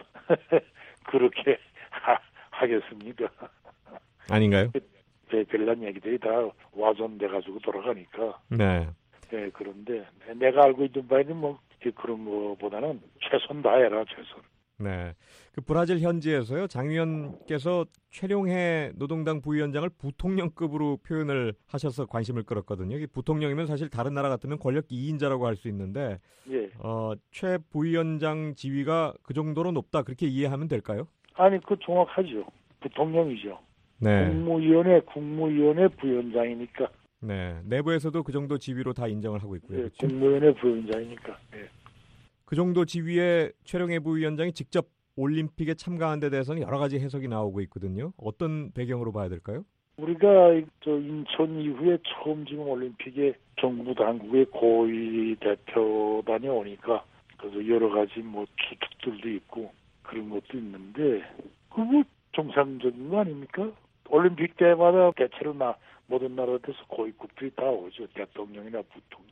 그렇게 하겠습니까? 아닌가요? 별난 얘기들이 다 와전돼가지고 돌아가니까. 네. 네, 그런데 내가 알고 있는 바에는 뭐 그런 거보다는 최선 다해라, 최선. 네. 그 브라질 현지에서요, 장 의원께서 최룡해 노동당 부위원장을 부통령급으로 표현을 하셔서 관심을 끌었거든요. 부통령이면 사실 다른 나라 같으면 권력 2인자라고 할 수 있는데, 예. 최 부위원장 지위가 그 정도로 높다, 그렇게 이해하면 될까요? 아니, 그 정확하죠. 부통령이죠. 네. 국무위원회 부위원장이니까. 네. 내부에서도 그 정도 지위로 다 인정을 하고 있고요. 네, 그렇죠? 국무위원회 부위원장이니까. 네. 그 정도 지위의 최룡해 부위원장이 직접 올림픽에 참가한 데 대해서는 여러 가지 해석이 나오고 있거든요. 어떤 배경으로 봐야 될까요? 우리가 인천 이후에 처음 지금 올림픽에 정부 당국의 고위 대표단이 오니까 그래서 여러 가지 뭐 추측들도 있고 그런 것도 있는데 그거 정상적인 거 아닙니까? 올림픽 때마다 대체로 모든 나라에서 고위급들이 다 오죠. 대통령이나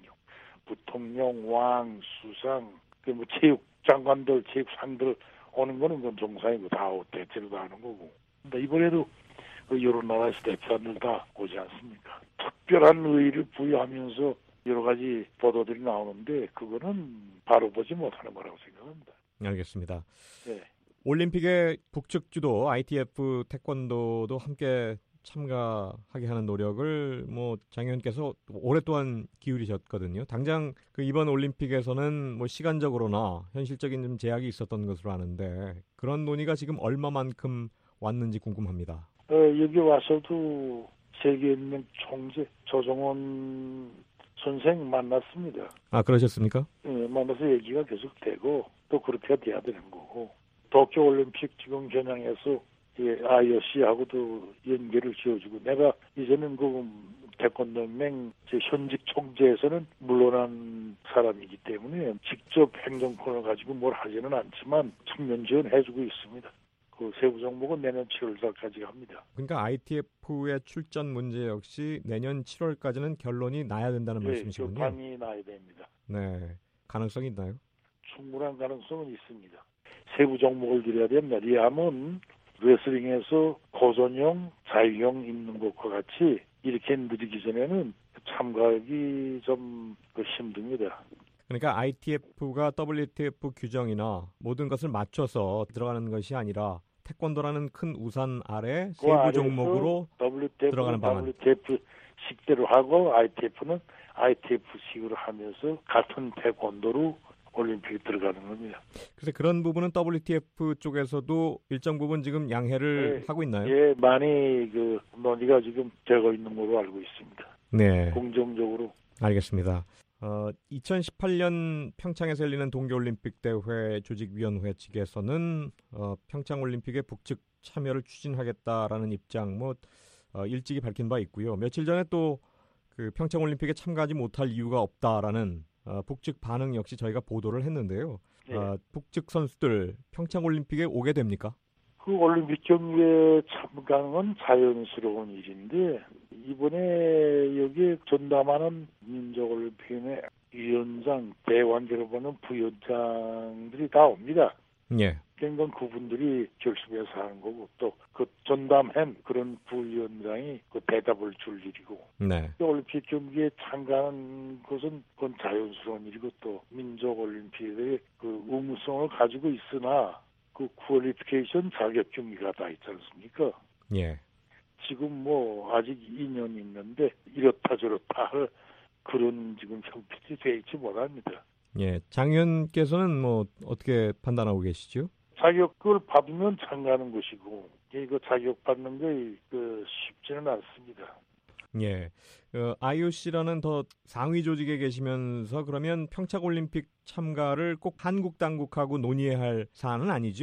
부통령, 왕, 수상, 뭐 체육장관들, 체육상들 오는 거는 그건 정상이고 다 대체로 다 하는 거고. 근데 이번에도 여러 나라에서 대표단들 다 오지 않습니까? 특별한 의의를 부여하면서 여러 가지 보도들이 나오는데 그거는 바로 보지 못하는 거라고 생각합니다. 알겠습니다. 네. 올림픽에 북측 주도 ITF 태권도도 함께 참가하게 하는 노력을 장 의원께서 오랫동안 기울이셨거든요. 당장 이번 올림픽에서는 시간적으로나 현실적인 좀 제약이 있었던 것으로 아는데 그런 논의가 지금 얼마만큼 왔는지 궁금합니다. 여기 와서도 세계인명 총재 조정원 선생 만났습니다. 아, 그러셨습니까? 네, 만나서 얘기가 계속 되고 또 그렇게 돼야 되는 거고 도쿄올림픽 지금 겨냥해서 IOC하고도 연계를 지어주고 내가 이제는 태권도연맹 현직 총재에서는 물러난 사람이기 때문에 직접 행정권을 가지고 뭘 하지는 않지만 측면 지원해주고 있습니다. 그 세부 정보는 내년 7월달까지 합니다. 그러니까 ITF의 출전 문제 역시 내년 7월까지는 결론이 나야 된다는 말씀이시군요. 결판이 나야 됩니다. 네, 가능성이 있나요? 충분한 가능성은 있습니다. 세부 정보를 드려야 됩니다. 리암은 레슬링에서 고전형, 자유형 입는 것과 같이 이렇게 느리기 전에는 참가하기 좀 힘듭니다. 그러니까 ITF가 WTF 규정이나 모든 것을 맞춰서 들어가는 것이 아니라 태권도라는 큰 우산 아래 세부 종목으로 들어가는 방안. WTF 식대로 하고 ITF는 ITF 식으로 하면서 같은 태권도로 올림픽에 들어가는 겁니다. 그래서 그런 부분은 WTF 쪽에서도 일정 부분 지금 양해를 하고 있나요? 예, 많이 논의가 지금 되고 있는 걸로 알고 있습니다. 네. 공정적으로. 알겠습니다. 2018년 평창에서 열리는 동계올림픽 대회 조직위원회 측에서는 평창올림픽의 북측 참여를 추진하겠다라는 입장 일찍이 밝힌 바 있고요. 며칠 전에 또 평창올림픽에 참가하지 못할 이유가 없다라는 북측 반응 역시 저희가 보도를 했는데요. 북측 선수들 평창올림픽에 오게 됩니까? 그 올림픽 경기에 참가는 자연스러운 일인데 이번에 여기에 전담하는 민족올림픽의 위원장, 대관계로 보는 부위원장들이 다 옵니다. 예. 그러니까 그분들이 결심해서 하는 거고 또 그 전담한 그런 부위원장이 대답을 줄 일이고. 네. 올림픽 경기에 참가하는 것은 그건 자연스러운 일이고 또 민족올림픽의 의무성을 가지고 있으나 퀄리피케이션 자격 경기가 다 있지 않습니까? 예. 지금 아직 2년 있는데 이렇다 저렇다 할 그런 지금 형편이 돼 있지 못합니다. 예. 장 의원께서는 어떻게 판단하고 계시죠? 자격을 받으면 참가하는 것이고 이거 자격 받는 게 쉽지는 않습니다. 예. IOC라는 더 상위 조직에 계시면서 그러면 평창올림픽 참가를 꼭 한국 당국하고 논의해야 할 사안은 아니죠?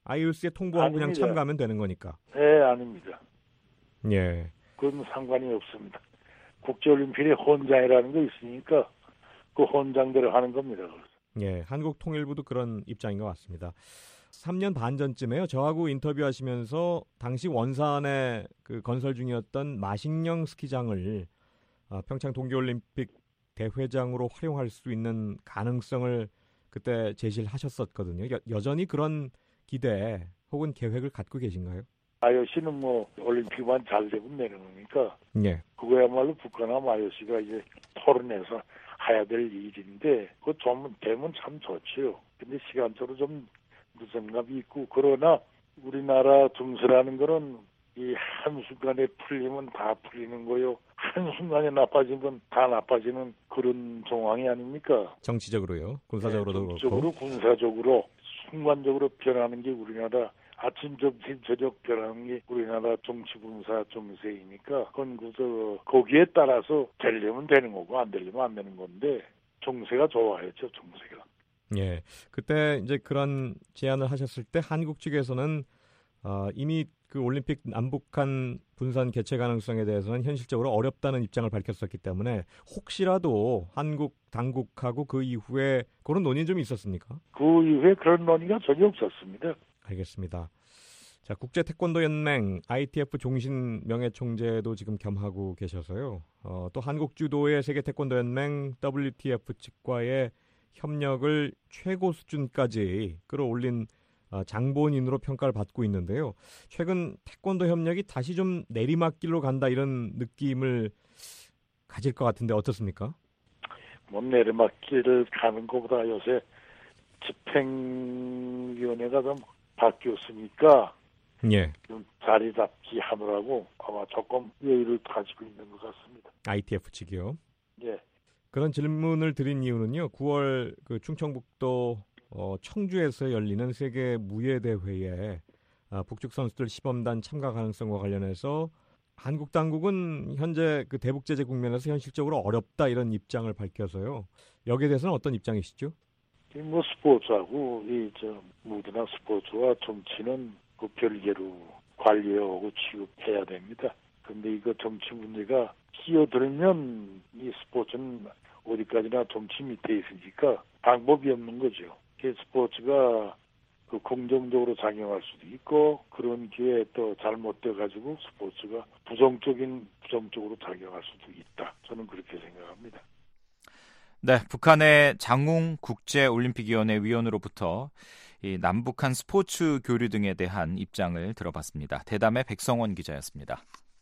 IOC에 통보하고 아닙니다. 그냥 참가하면 되는 거니까. 네, 아닙니다. 예. 그건 상관이 없습니다. 국제올림픽에 헌장이라는 거 있으니까 그 헌장대로 하는 겁니다. 예, 한국통일부도 그런 입장인 것 같습니다. 3년 반 전쯤에요. 저하고 인터뷰하시면서 당시 원산에 그 건설 중이었던 마식령 스키장을 평창 동계올림픽 대회장으로 활용할 수 있는 가능성을 그때 제시를 하셨었거든요. 여전히 그런 기대 혹은 계획을 갖고 계신가요? IOC는 뭐 올림픽만 잘 되면 내는 거니까 예. 그거야말로 북한하고 IOC가 이제 토론해서 해야 될 일인데 그거 좀 되면 참 좋지요. 근데 시간적으로 좀 무정감이 있고 그러나 우리나라 증세라는 거는 이 한순간에 풀리면 다 풀리는 거요. 한순간에 나빠지면 다 나빠지는 그런 정황이 아닙니까? 정치적으로요. 군사적으로도 네, 정치적으로 그렇고. 군사적으로 순간적으로 변하는 게 우리나라 아침 점심 저녁 변하는 게 우리나라 정치 군사 정세이니까 그건 거기에 따라서 되려면 되는 거고 안 되려면 안 되는 건데 정세가 좋아야죠. 정세가. 예, 그때 이제 그런 제안을 하셨을 때 한국 측에서는 이미 그 올림픽 남북한 분산 개최 가능성에 대해서는 현실적으로 어렵다는 입장을 밝혔었기 때문에 혹시라도 한국 당국하고 그 이후에 그런 논의 좀 있었습니까? 그 이후에 그런 논의가 전혀 없었습니다. 알겠습니다. 자, 국제태권도연맹 ITF 종신 명예총재도 지금 겸하고 계셔서요. 또 한국주도의 세계태권도연맹 WTF 측과의 협력을 최고 수준까지 끌어올린 장본인으로 평가를 받고 있는데요. 최근 태권도 협력이 다시 좀 내리막길로 간다 이런 느낌을 가질 것 같은데 어떻습니까? 뭐 내리막길을 가는 것보다 요새 집행위원회가 좀 바뀌었으니까 예. 좀 자리 잡기 하느라고 아마 조금 여유를 가지고 있는 것 같습니다. ITF 측이요? 예. 그런 질문을 드린 이유는요. 9월 그 충청북도 청주에서 열리는 세계 무예대회에 북측 선수들 시범단 참가 가능성과 관련해서 한국 당국은 현재 그 대북 제재 국면에서 현실적으로 어렵다 이런 입장을 밝혀서요. 여기에 대해서는 어떤 입장이시죠? 뭐 스포츠하고 무드나 스포츠와 정치는 그 별개로 관리하고 취급해야 됩니다. 근데 이거 정치 문제가 끼어들면 이 스포츠는 어디까지나 정치 밑에 있으니까 방법이 없는 거죠. 스포츠가 그 긍정적으로 작용할 수도 있고 그런 기회에 또 잘못돼 가지고 스포츠가 부정적으로 작용할 수도 있다. 저는 그렇게 생각합니다. 네, 북한의 장웅 국제올림픽위원회 위원으로부터 이 남북한 스포츠 교류 등에 대한 입장을 들어봤습니다. 대담의 백성원 기자였습니다.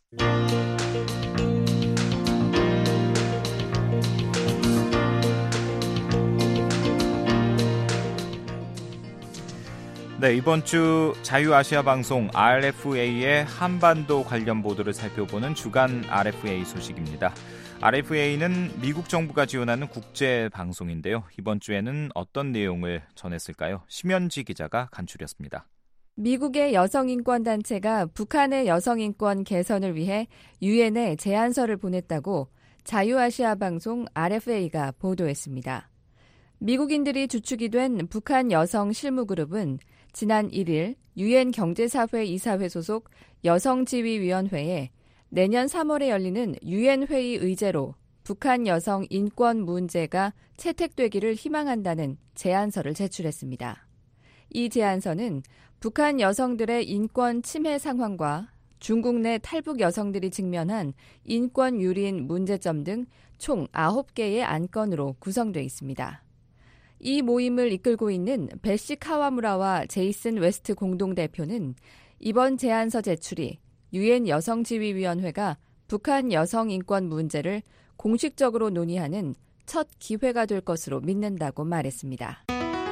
네, 이번 주 자유아시아 방송 RFA의 한반도 관련 보도를 살펴보는 주간 RFA 소식입니다. RFA는 미국 정부가 지원하는 국제 방송인데요. 이번 주에는 어떤 내용을 전했을까요? 심현지 기자가 간추렸습니다. 미국의 여성인권단체가 북한의 여성인권 개선을 위해 유엔에 제안서를 보냈다고 자유아시아 방송 RFA가 보도했습니다. 미국인들이 주축이 된 북한 여성 실무그룹은 지난 1일 유엔 경제사회 이사회 소속 여성지휘위원회에 내년 3월에 열리는 유엔 회의 의제로 북한 여성 인권 문제가 채택되기를 희망한다는 제안서를 제출했습니다. 이 제안서는 북한 여성들의 인권 침해 상황과 중국 내 탈북 여성들이 직면한 인권 유린 문제점 등 총 9개의 안건으로 구성되어 있습니다. 이 모임을 이끌고 있는 베시 카와무라와 제이슨 웨스트 공동대표는 이번 제안서 제출이 유엔 여성지휘위원회가 북한 여성 인권 문제를 공식적으로 논의하는 첫 기회가 될 것으로 믿는다고 말했습니다.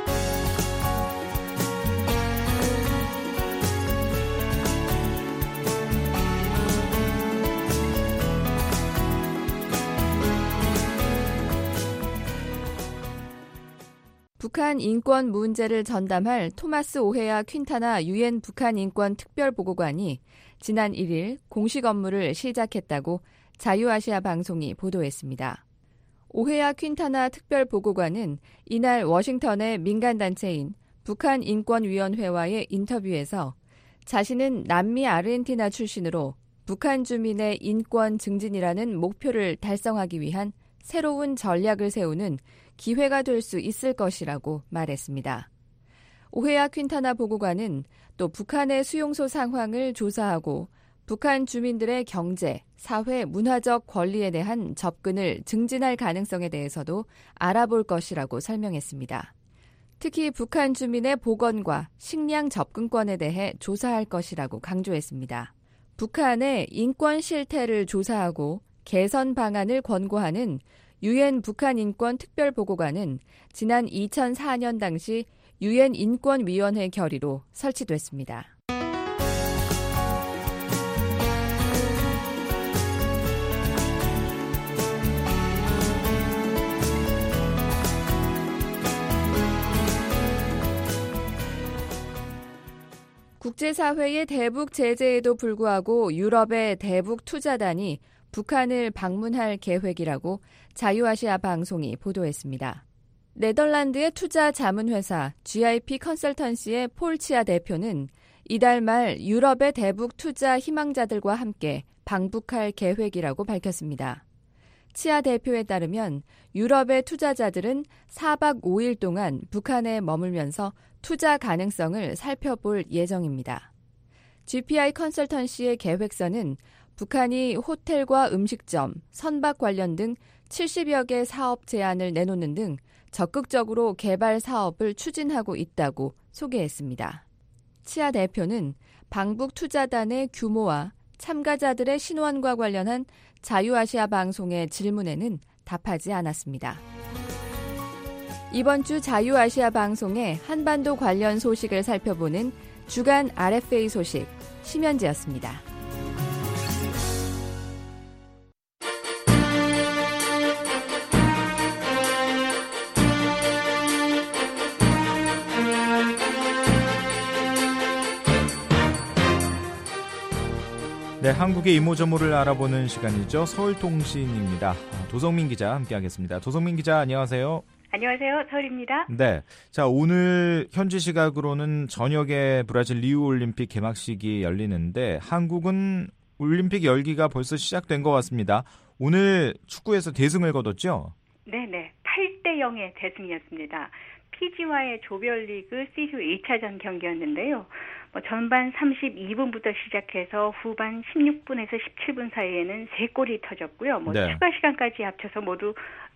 북한 인권 문제를 전담할 토마스 오헤야 퀸타나 유엔 북한 인권 특별보고관이 지난 1일 공식 업무를 시작했다고 자유아시아 방송이 보도했습니다. 오헤야 퀸타나 특별보고관은 이날 워싱턴의 민간단체인 북한인권위원회와의 인터뷰에서 자신은 남미 아르헨티나 출신으로 북한 주민의 인권 증진이라는 목표를 달성하기 위한 새로운 전략을 세우는 기회가 될 수 있을 것이라고 말했습니다. 오헤야 퀸타나 보고관은 또 북한의 수용소 상황을 조사하고 북한 주민들의 경제, 사회, 문화적 권리에 대한 접근을 증진할 가능성에 대해서도 알아볼 것이라고 설명했습니다. 특히 북한 주민의 보건과 식량 접근권에 대해 조사할 것이라고 강조했습니다. 북한의 인권 실태를 조사하고 개선 방안을 권고하는 유엔 북한인권 특별보고관은 지난 2004년 당시 유엔 인권위원회 결의로 설치됐습니다. 국제사회의 대북 제재에도 불구하고 유럽의 대북 투자단이 북한을 방문할 계획이라고 자유아시아 방송이 보도했습니다. 네덜란드의 투자 자문회사 GIP 컨설턴시의 폴 치아 대표는 이달 말 유럽의 대북 투자 희망자들과 함께 방북할 계획이라고 밝혔습니다. 치아 대표에 따르면 유럽의 투자자들은 4박 5일 동안 북한에 머물면서 투자 가능성을 살펴볼 예정입니다. GPI 컨설턴시의 계획서는 북한이 호텔과 음식점, 선박 관련 등 70여 개 사업 제안을 내놓는 등 적극적으로 개발 사업을 추진하고 있다고 소개했습니다. 치아 대표는 방북 투자단의 규모와 참가자들의 신원과 관련한 자유아시아 방송의 질문에는 답하지 않았습니다. 이번 주 자유아시아 방송의 한반도 관련 소식을 살펴보는 주간 RFA 소식, 심현지였습니다. 네, 한국의 이모저모를 알아보는 시간이죠. 서울통신입니다. 도성민 기자 함께하겠습니다. 도성민 기자, 안녕하세요. 안녕하세요. 서울입니다. 네, 자, 오늘 현지 시각으로는 저녁에 브라질 리우 올림픽 개막식이 열리는데 한국은 올림픽 열기가 벌써 시작된 것 같습니다. 오늘 축구에서 대승을 거뒀죠? 네네, 8대0의 대승이었습니다. 피지와의 조별리그 C조 1차전 경기였는데요. 전반 32분부터 시작해서 후반 16분에서 17분 사이에는 3골이 터졌고요. 네. 추가 시간까지 합쳐서 모두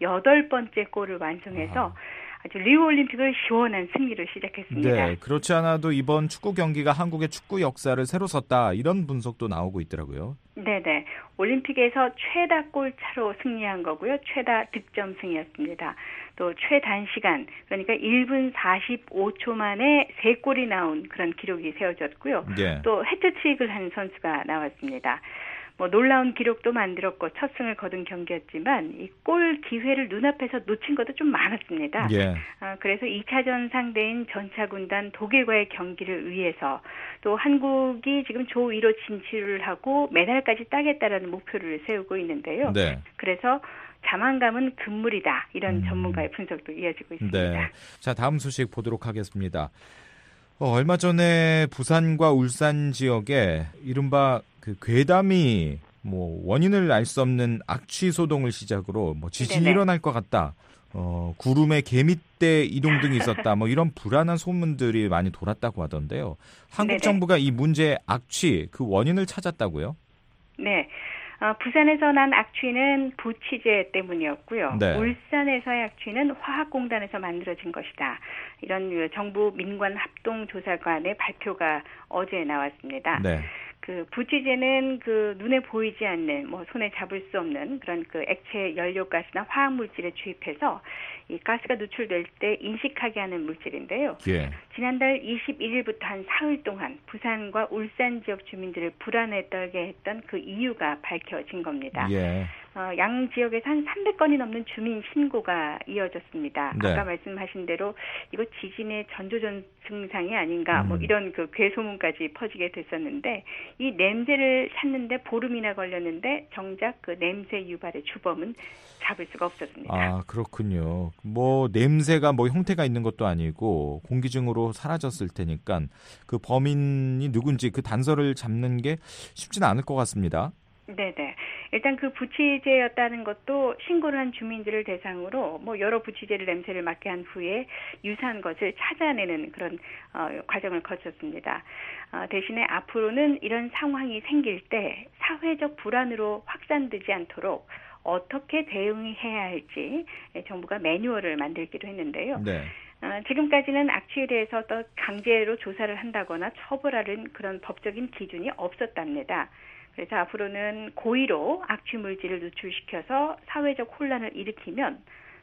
8번째 골을 완성해서 아주 리우 올림픽을 시원한 승리로 시작했습니다. 네, 그렇지 않아도 이번 축구 경기가 한국의 축구 역사를 새로 썼다, 이런 분석도 나오고 있더라고요. 네네, 올림픽에서 최다 골 차로 승리한 거고요. 최다 득점 승이었습니다. 또 최단시간, 그러니까 1분 45초 만에 3골이 나온 그런 기록이 세워졌고요. 네. 또 해트트릭을 한 선수가 나왔습니다. 놀라운 기록도 만들었고 첫 승을 거둔 경기였지만 이 골 기회를 눈앞에서 놓친 것도 좀 많았습니다. 예. 그래서 2차전 상대인 전차군단 독일과의 경기를 위해서 또 한국이 지금 조 2로 진출을 하고 메달까지 따겠다라는 목표를 세우고 있는데요. 네. 그래서 자만감은 금물이다, 이런 전문가의 분석도 이어지고 있습니다. 네. 자, 다음 소식 보도록 하겠습니다. 얼마 전에 부산과 울산 지역에 이른바 그 괴담이 원인을 알 수 없는 악취 소동을 시작으로 지진이 네네. 일어날 것 같다, 구름에 개미떼 이동 등이 있었다, 이런 불안한 소문들이 많이 돌았다고 하던데요. 한국 네네. 정부가 이 문제의 악취, 그 원인을 찾았다고요? 네. 부산에서 난 악취는 부치제 때문이었고요. 네. 울산에서의 악취는 화학공단에서 만들어진 것이다, 이런 정부 민관 합동조사관의 발표가 어제 나왔습니다. 네. 그 부치제는 그 눈에 보이지 않는, 손에 잡을 수 없는 그런 그 액체 연료가스나 화학 물질에 주입해서 이 가스가 노출될 때 인식하게 하는 물질인데요. 예. 지난달 21일부터 한 사흘 동안 부산과 울산 지역 주민들을 불안에 떨게 했던 그 이유가 밝혀진 겁니다. 예. 양 지역에서 한 300건이 넘는 주민 신고가 이어졌습니다. 네. 아까 말씀하신 대로 이거 지진의 전조전 증상이 아닌가 뭐 이런 그 괴소문까지 퍼지게 됐었는데 이 냄새를 찾는데 보름이나 걸렸는데 정작 그 냄새 유발의 주범은 잡을 수가 없었습니다. 아, 그렇군요. 뭐 냄새가 뭐 형태가 있는 것도 아니고 공기중으로 사라졌을 테니까 그 범인이 누군지 그 단서를 잡는 게 쉽지는 않을 것 같습니다. 네네. 일단 그 부치제였다는 것도 신고를 한 주민들을 대상으로 뭐 여러 부치제를 냄새를 맡게 한 후에 유사한 것을 찾아내는 그런 과정을 거쳤습니다. 대신에 앞으로는 이런 상황이 생길 때 사회적 불안으로 확산되지 않도록 어떻게 대응해야 할지 정부가 매뉴얼을 만들기로 했는데요. 네. 지금까지는 악취에 대해서 또 강제로 조사를 한다거나 처벌하는 그런 법적인 기준이 없었답니다. 그래서 앞으로는 고의로 악취 물질을 누출시켜서 사회적 혼란을 일으키면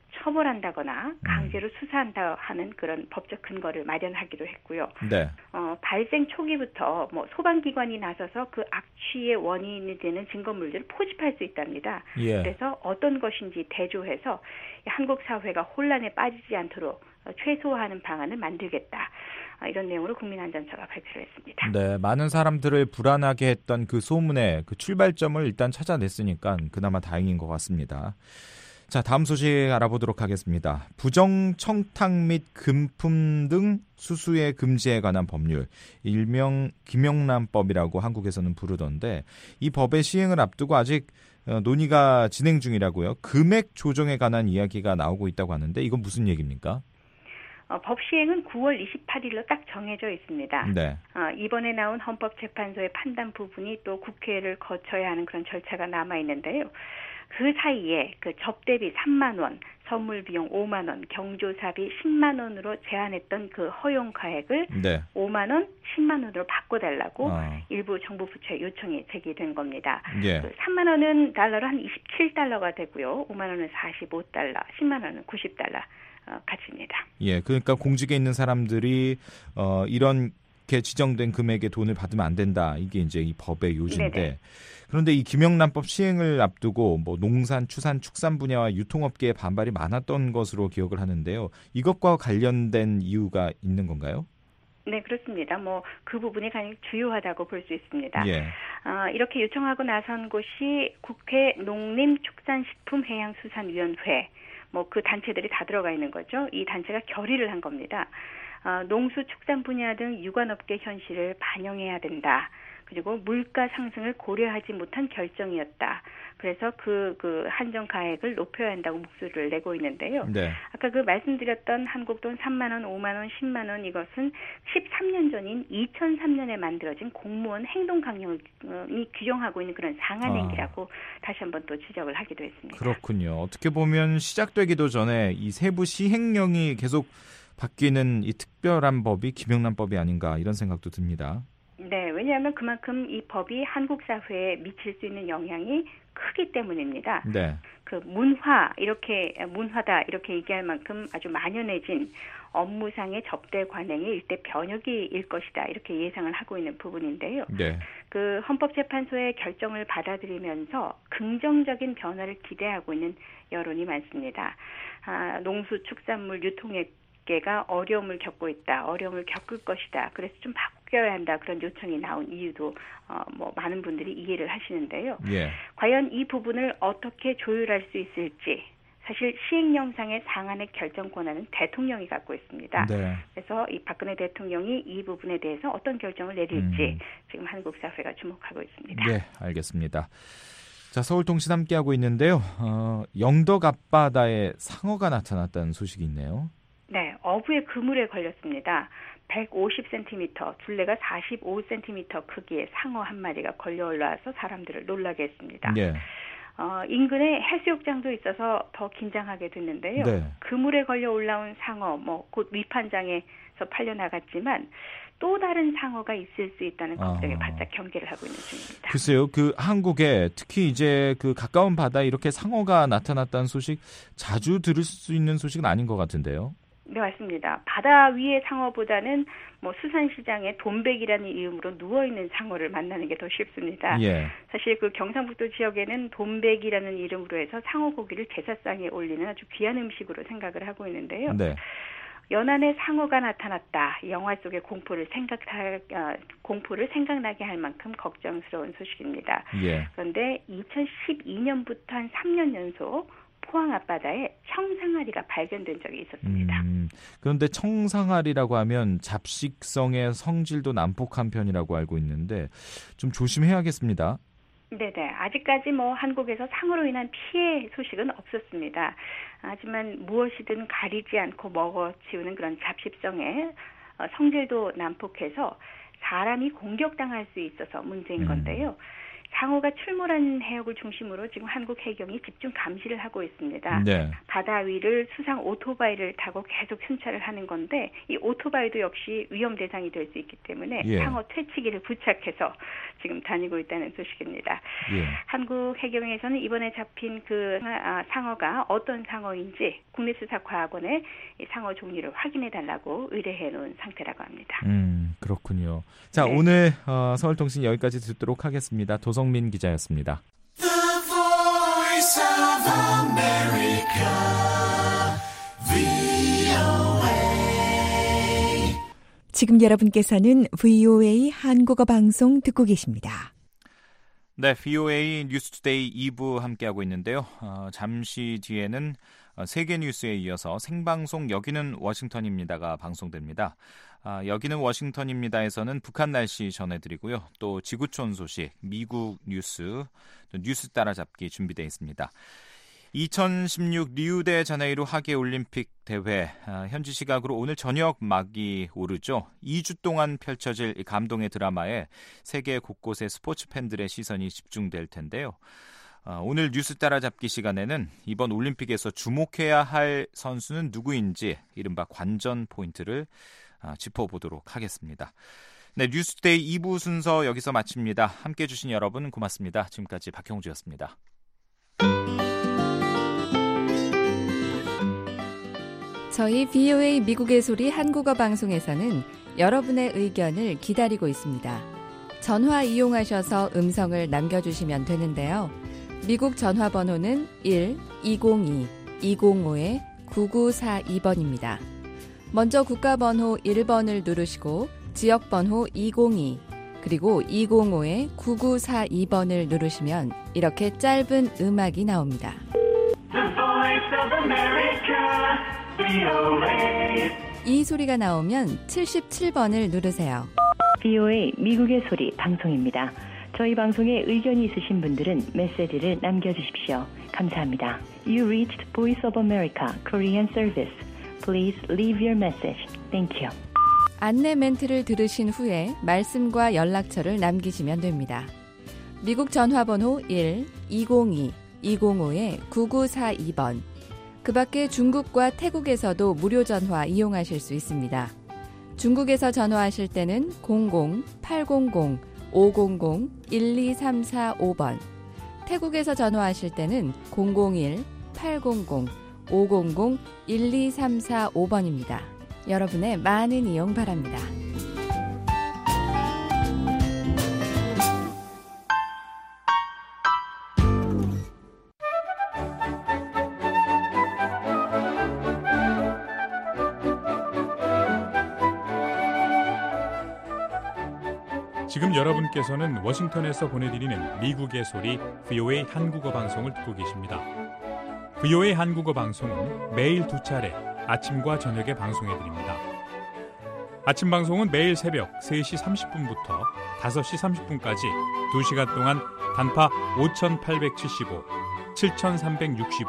처벌한다거나 강제로 수사한다 하는 그런 법적 근거를 마련하기로 했고요. 네. 발생 초기부터 뭐 소방기관이 나서서 그 악취의 원인이 되는 증거물들을 포집할 수 있답니다. 예. 그래서 어떤 것인지 대조해서 한국 사회가 혼란에 빠지지 않도록 최소화하는 방안을 만들겠다. 이런 내용으로 국민안전처가 발표를 했습니다. 네, 많은 사람들을 불안하게 했던 그 소문의 그 출발점을 일단 찾아냈으니까 그나마 다행인 것 같습니다. 자, 다음 소식 알아보도록 하겠습니다. 부정 청탁 및 금품 등 수수의 금지에 관한 법률, 일명 김영란법이라고 한국에서는 부르던데 이 법의 시행을 앞두고 아직 논의가 진행 중이라고요. 금액 조정에 관한 이야기가 나오고 있다고 하는데 이건 무슨 얘기입니까? 법 시행은 9월 28일로 딱 정해져 있습니다. 네. 이번에 나온 헌법재판소의 판단 부분이 또 국회를 거쳐야 하는 그런 절차가 남아 있는데요. 그 사이에 그 접대비 3만 원, 선물 비용 5만 원, 경조사비 10만 원으로 제한했던 그 허용 가액을 네. 5만 원, 10만 원으로 바꿔달라고 일부 정부 부처에 요청이 제기된 겁니다. 예. 그 3만 원은 달러로 한 27달러가 되고요. 5만 원은 45달러, 10만 원은 90달러 값입니다. 예, 그러니까 공직에 있는 사람들이 이렇게 지정된 금액의 돈을 받으면 안 된다. 이게 이제 이 법의 요지인데. 네네. 그런데 이 김영란법 시행을 앞두고 뭐 농산, 추산, 축산 분야와 유통업계의 반발이 많았던 것으로 기억을 하는데요. 이것과 관련된 이유가 있는 건가요? 네, 그렇습니다. 뭐 그 부분이 가장 주요하다고 볼 수 있습니다. 예. 이렇게 요청하고 나선 곳이 국회 농림축산식품해양수산위원회, 뭐 그 단체들이 다 들어가 있는 거죠. 이 단체가 결의를 한 겁니다. 농수 축산 분야 등 유관업계 현실을 반영해야 된다. 그리고 물가 상승을 고려하지 못한 결정이었다. 그래서 그 한정 가액을 높여야 한다고 목소리를 내고 있는데요. 네. 아까 그 말씀드렸던 한국 돈 3만 원, 5만 원, 10만 원 이것은 13년 전인 2003년에 만들어진 공무원 행동 강령이 규정하고 있는 그런 상한액이라고 다시 한번 또 지적을 하기도 했습니다. 그렇군요. 어떻게 보면 시작되기도 전에 이 세부 시행령이 계속 바뀌는 이 특별한 법이 김영란법이 아닌가 이런 생각도 듭니다. 네, 왜냐하면 그만큼 이 법이 한국 사회에 미칠 수 있는 영향이 크기 때문입니다. 네. 그 문화다 이렇게 얘기할 만큼 아주 만연해진 업무상의 접대 관행이 일대 변혁일 것이다 이렇게 예상을 하고 있는 부분인데요. 네. 그 헌법재판소의 결정을 받아들이면서 긍정적인 변화를 기대하고 있는 여론이 많습니다. 농수축산물 유통업계가 어려움을 겪고 있다, 어려움을 겪을 것이다. 그래서 좀 바뀌어야 한다 그런 요청이 나온 이유도 많은 분들이 이해를 하시는데요. 예. 과연 이 부분을 어떻게 조율할 수 있을지. 사실 시행령상의 상한의 결정 권한은 대통령이 갖고 있습니다. 네. 그래서 이 박근혜 대통령이 이 부분에 대해서 어떤 결정을 내릴지 지금 한국 사회가 주목하고 있습니다. 네, 알겠습니다. 자, 서울통신 함께하고 있는데요. 영덕 앞바다에 상어가 나타났다는 소식이 있네요. 네, 어부의 그물에 걸렸습니다. 150cm, 둘레가 45cm 크기의 상어 한 마리가 걸려 올라와서 사람들을 놀라게 했습니다. 네. 인근에 해수욕장도 있어서 더 긴장하게 됐는데요. 네. 그물에 걸려 올라온 상어, 곧 위판장에서 팔려나갔지만 또 다른 상어가 있을 수 있다는 걱정에 바짝 경계를 하고 있는 중입니다. 글쎄요, 그 한국에 특히 이제 그 가까운 바다에 이렇게 상어가 나타났다는 소식 자주 들을 수 있는 소식은 아닌 것 같은데요. 네, 맞습니다. 바다 위의 상어보다는 뭐 수산시장에 돈백이라는 이름으로 누워있는 상어를 만나는 게 더 쉽습니다. 예. 사실 그 경상북도 지역에는 돈백이라는 이름으로 해서 상어 고기를 제사상에 올리는 아주 귀한 음식으로 생각을 하고 있는데요. 네. 연안에 상어가 나타났다. 영화 속의 공포를 생각나게 할 만큼 걱정스러운 소식입니다. 예. 그런데 2012년부터 한 3년 연속 포항 앞바다에 청상아리가 발견된 적이 있었습니다. 그런데 청상아리라고 하면 잡식성의 성질도 난폭한 편이라고 알고 있는데 좀 조심해야겠습니다. 네네. 아직까지 뭐 한국에서 상어로 인한 피해 소식은 없었습니다. 하지만 무엇이든 가리지 않고 먹어치우는 그런 잡식성의 성질도 난폭해서 사람이 공격당할 수 있어서 문제인 건데요. 상어가 출몰한 해역을 중심으로 지금 한국 해경이 집중 감시를 하고 있습니다. 네. 바다 위를 수상 오토바이를 타고 계속 순찰을 하는 건데 이 오토바이도 역시 위험 대상이 될 수 있기 때문에 예. 상어 퇴치기를 부착해서 지금 다니고 있다는 소식입니다. 예. 한국 해경에서는 이번에 잡힌 그 상어가 어떤 상어인지 국립수사과학원에 이 상어 종류를 확인해달라고 의뢰해 놓은 상태라고 합니다. 그렇군요. 자, 네. 오늘 서울통신 여기까지 듣도록 하겠습니다. 도성민 기자였습니다. The Voice of America, VOA. 지금 여러분께서는 VOA 한국어 방송 듣고 계십니다. 네, VOA 뉴스투데이 2부 함께하고 있는데요. 잠시 뒤에는 세계 뉴스에 이어서 생방송 여기는 워싱턴입니다가 방송됩니다. 여기는 워싱턴입니다에서는 북한 날씨 전해드리고요. 또 지구촌 소식, 미국 뉴스, 또 뉴스 따라잡기 준비되어 있습니다. 2016 리우데자네이루 하계올림픽 대회 현지 시각으로 오늘 저녁 막이 오르죠. 2주 동안 펼쳐질 이 감동의 드라마에 세계 곳곳의 스포츠 팬들의 시선이 집중될 텐데요. 오늘 뉴스 따라잡기 시간에는 이번 올림픽에서 주목해야 할 선수는 누구인지 이른바 관전 포인트를 짚어보도록 하겠습니다. 네, 뉴스데이 2부 순서 여기서 마칩니다. 함께해 주신 여러분 고맙습니다. 지금까지 박형주였습니다. 저희 VOA 미국의 소리 한국어 방송에서는 여러분의 의견을 기다리고 있습니다. 전화 이용하셔서 음성을 남겨주시면 되는데요. 미국 전화번호는 1-202-205-9942번입니다. 먼저 국가번호 1번을 누르시고 지역번호 202 그리고 205-9942번을 누르시면 이렇게 짧은 음악이 나옵니다. 이 소리가 나오면 77번을 누르세요. VOA 미국의 소리 방송입니다. 저희 방송에 의견이 있으신 분들은 메시지를 남겨주십시오. 감사합니다. You reached Voice of America Korean Service. Please leave your message. Thank you. 안내 멘트를 들으신 후에 말씀과 연락처를 남기시면 됩니다. 미국 전화번호 1-202-205-9942번. 그 밖에 중국과 태국에서도 무료 전화 이용하실 수 있습니다. 중국에서 전화하실 때는 00-800-500-12345번. 태국에서 전화하실 때는 001-800-500-12345번입니다. 여러분의 많은 이용 바랍니다. 지금 여러분께서는 워싱턴에서 보내드리는 미국의 소리 VOA 한국어 방송을 듣고 계십니다. VOA 한국어 방송은 매일 2차례 아침과 저녁에 방송해드립니다. 아침 방송은 매일 새벽 3시 30분부터 5시 30분까지 2시간 동안 단파 5875, 7365,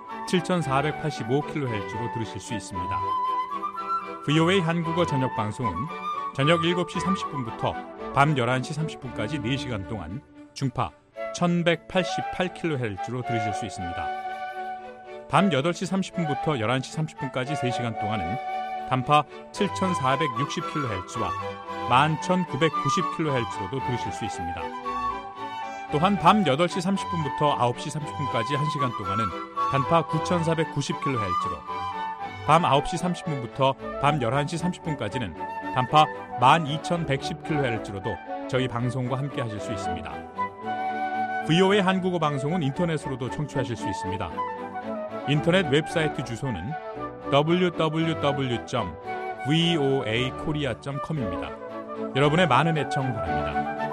7485kHz로 들으실 수 있습니다. VOA 한국어 저녁 방송은 저녁 7시 30분부터 밤 11시 30분까지 4시간 동안 중파 1188kHz로 들으실 수 있습니다. 밤 8시 30분부터 11시 30분까지 3시간 동안은 단파 7460kHz와 11990kHz로도 들으실 수 있습니다. 또한 밤 8시 30분부터 9시 30분까지 1시간 동안은 단파 9490kHz로 밤 9시 30분부터 밤 11시 30분까지는 단파 12,110kHz로도 저희 방송과 함께 하실 수 있습니다. VOA 한국어 방송은 인터넷으로도 청취하실 수 있습니다. 인터넷 웹사이트 주소는 www.voakorea.com입니다. 여러분의 많은 애청 바랍니다.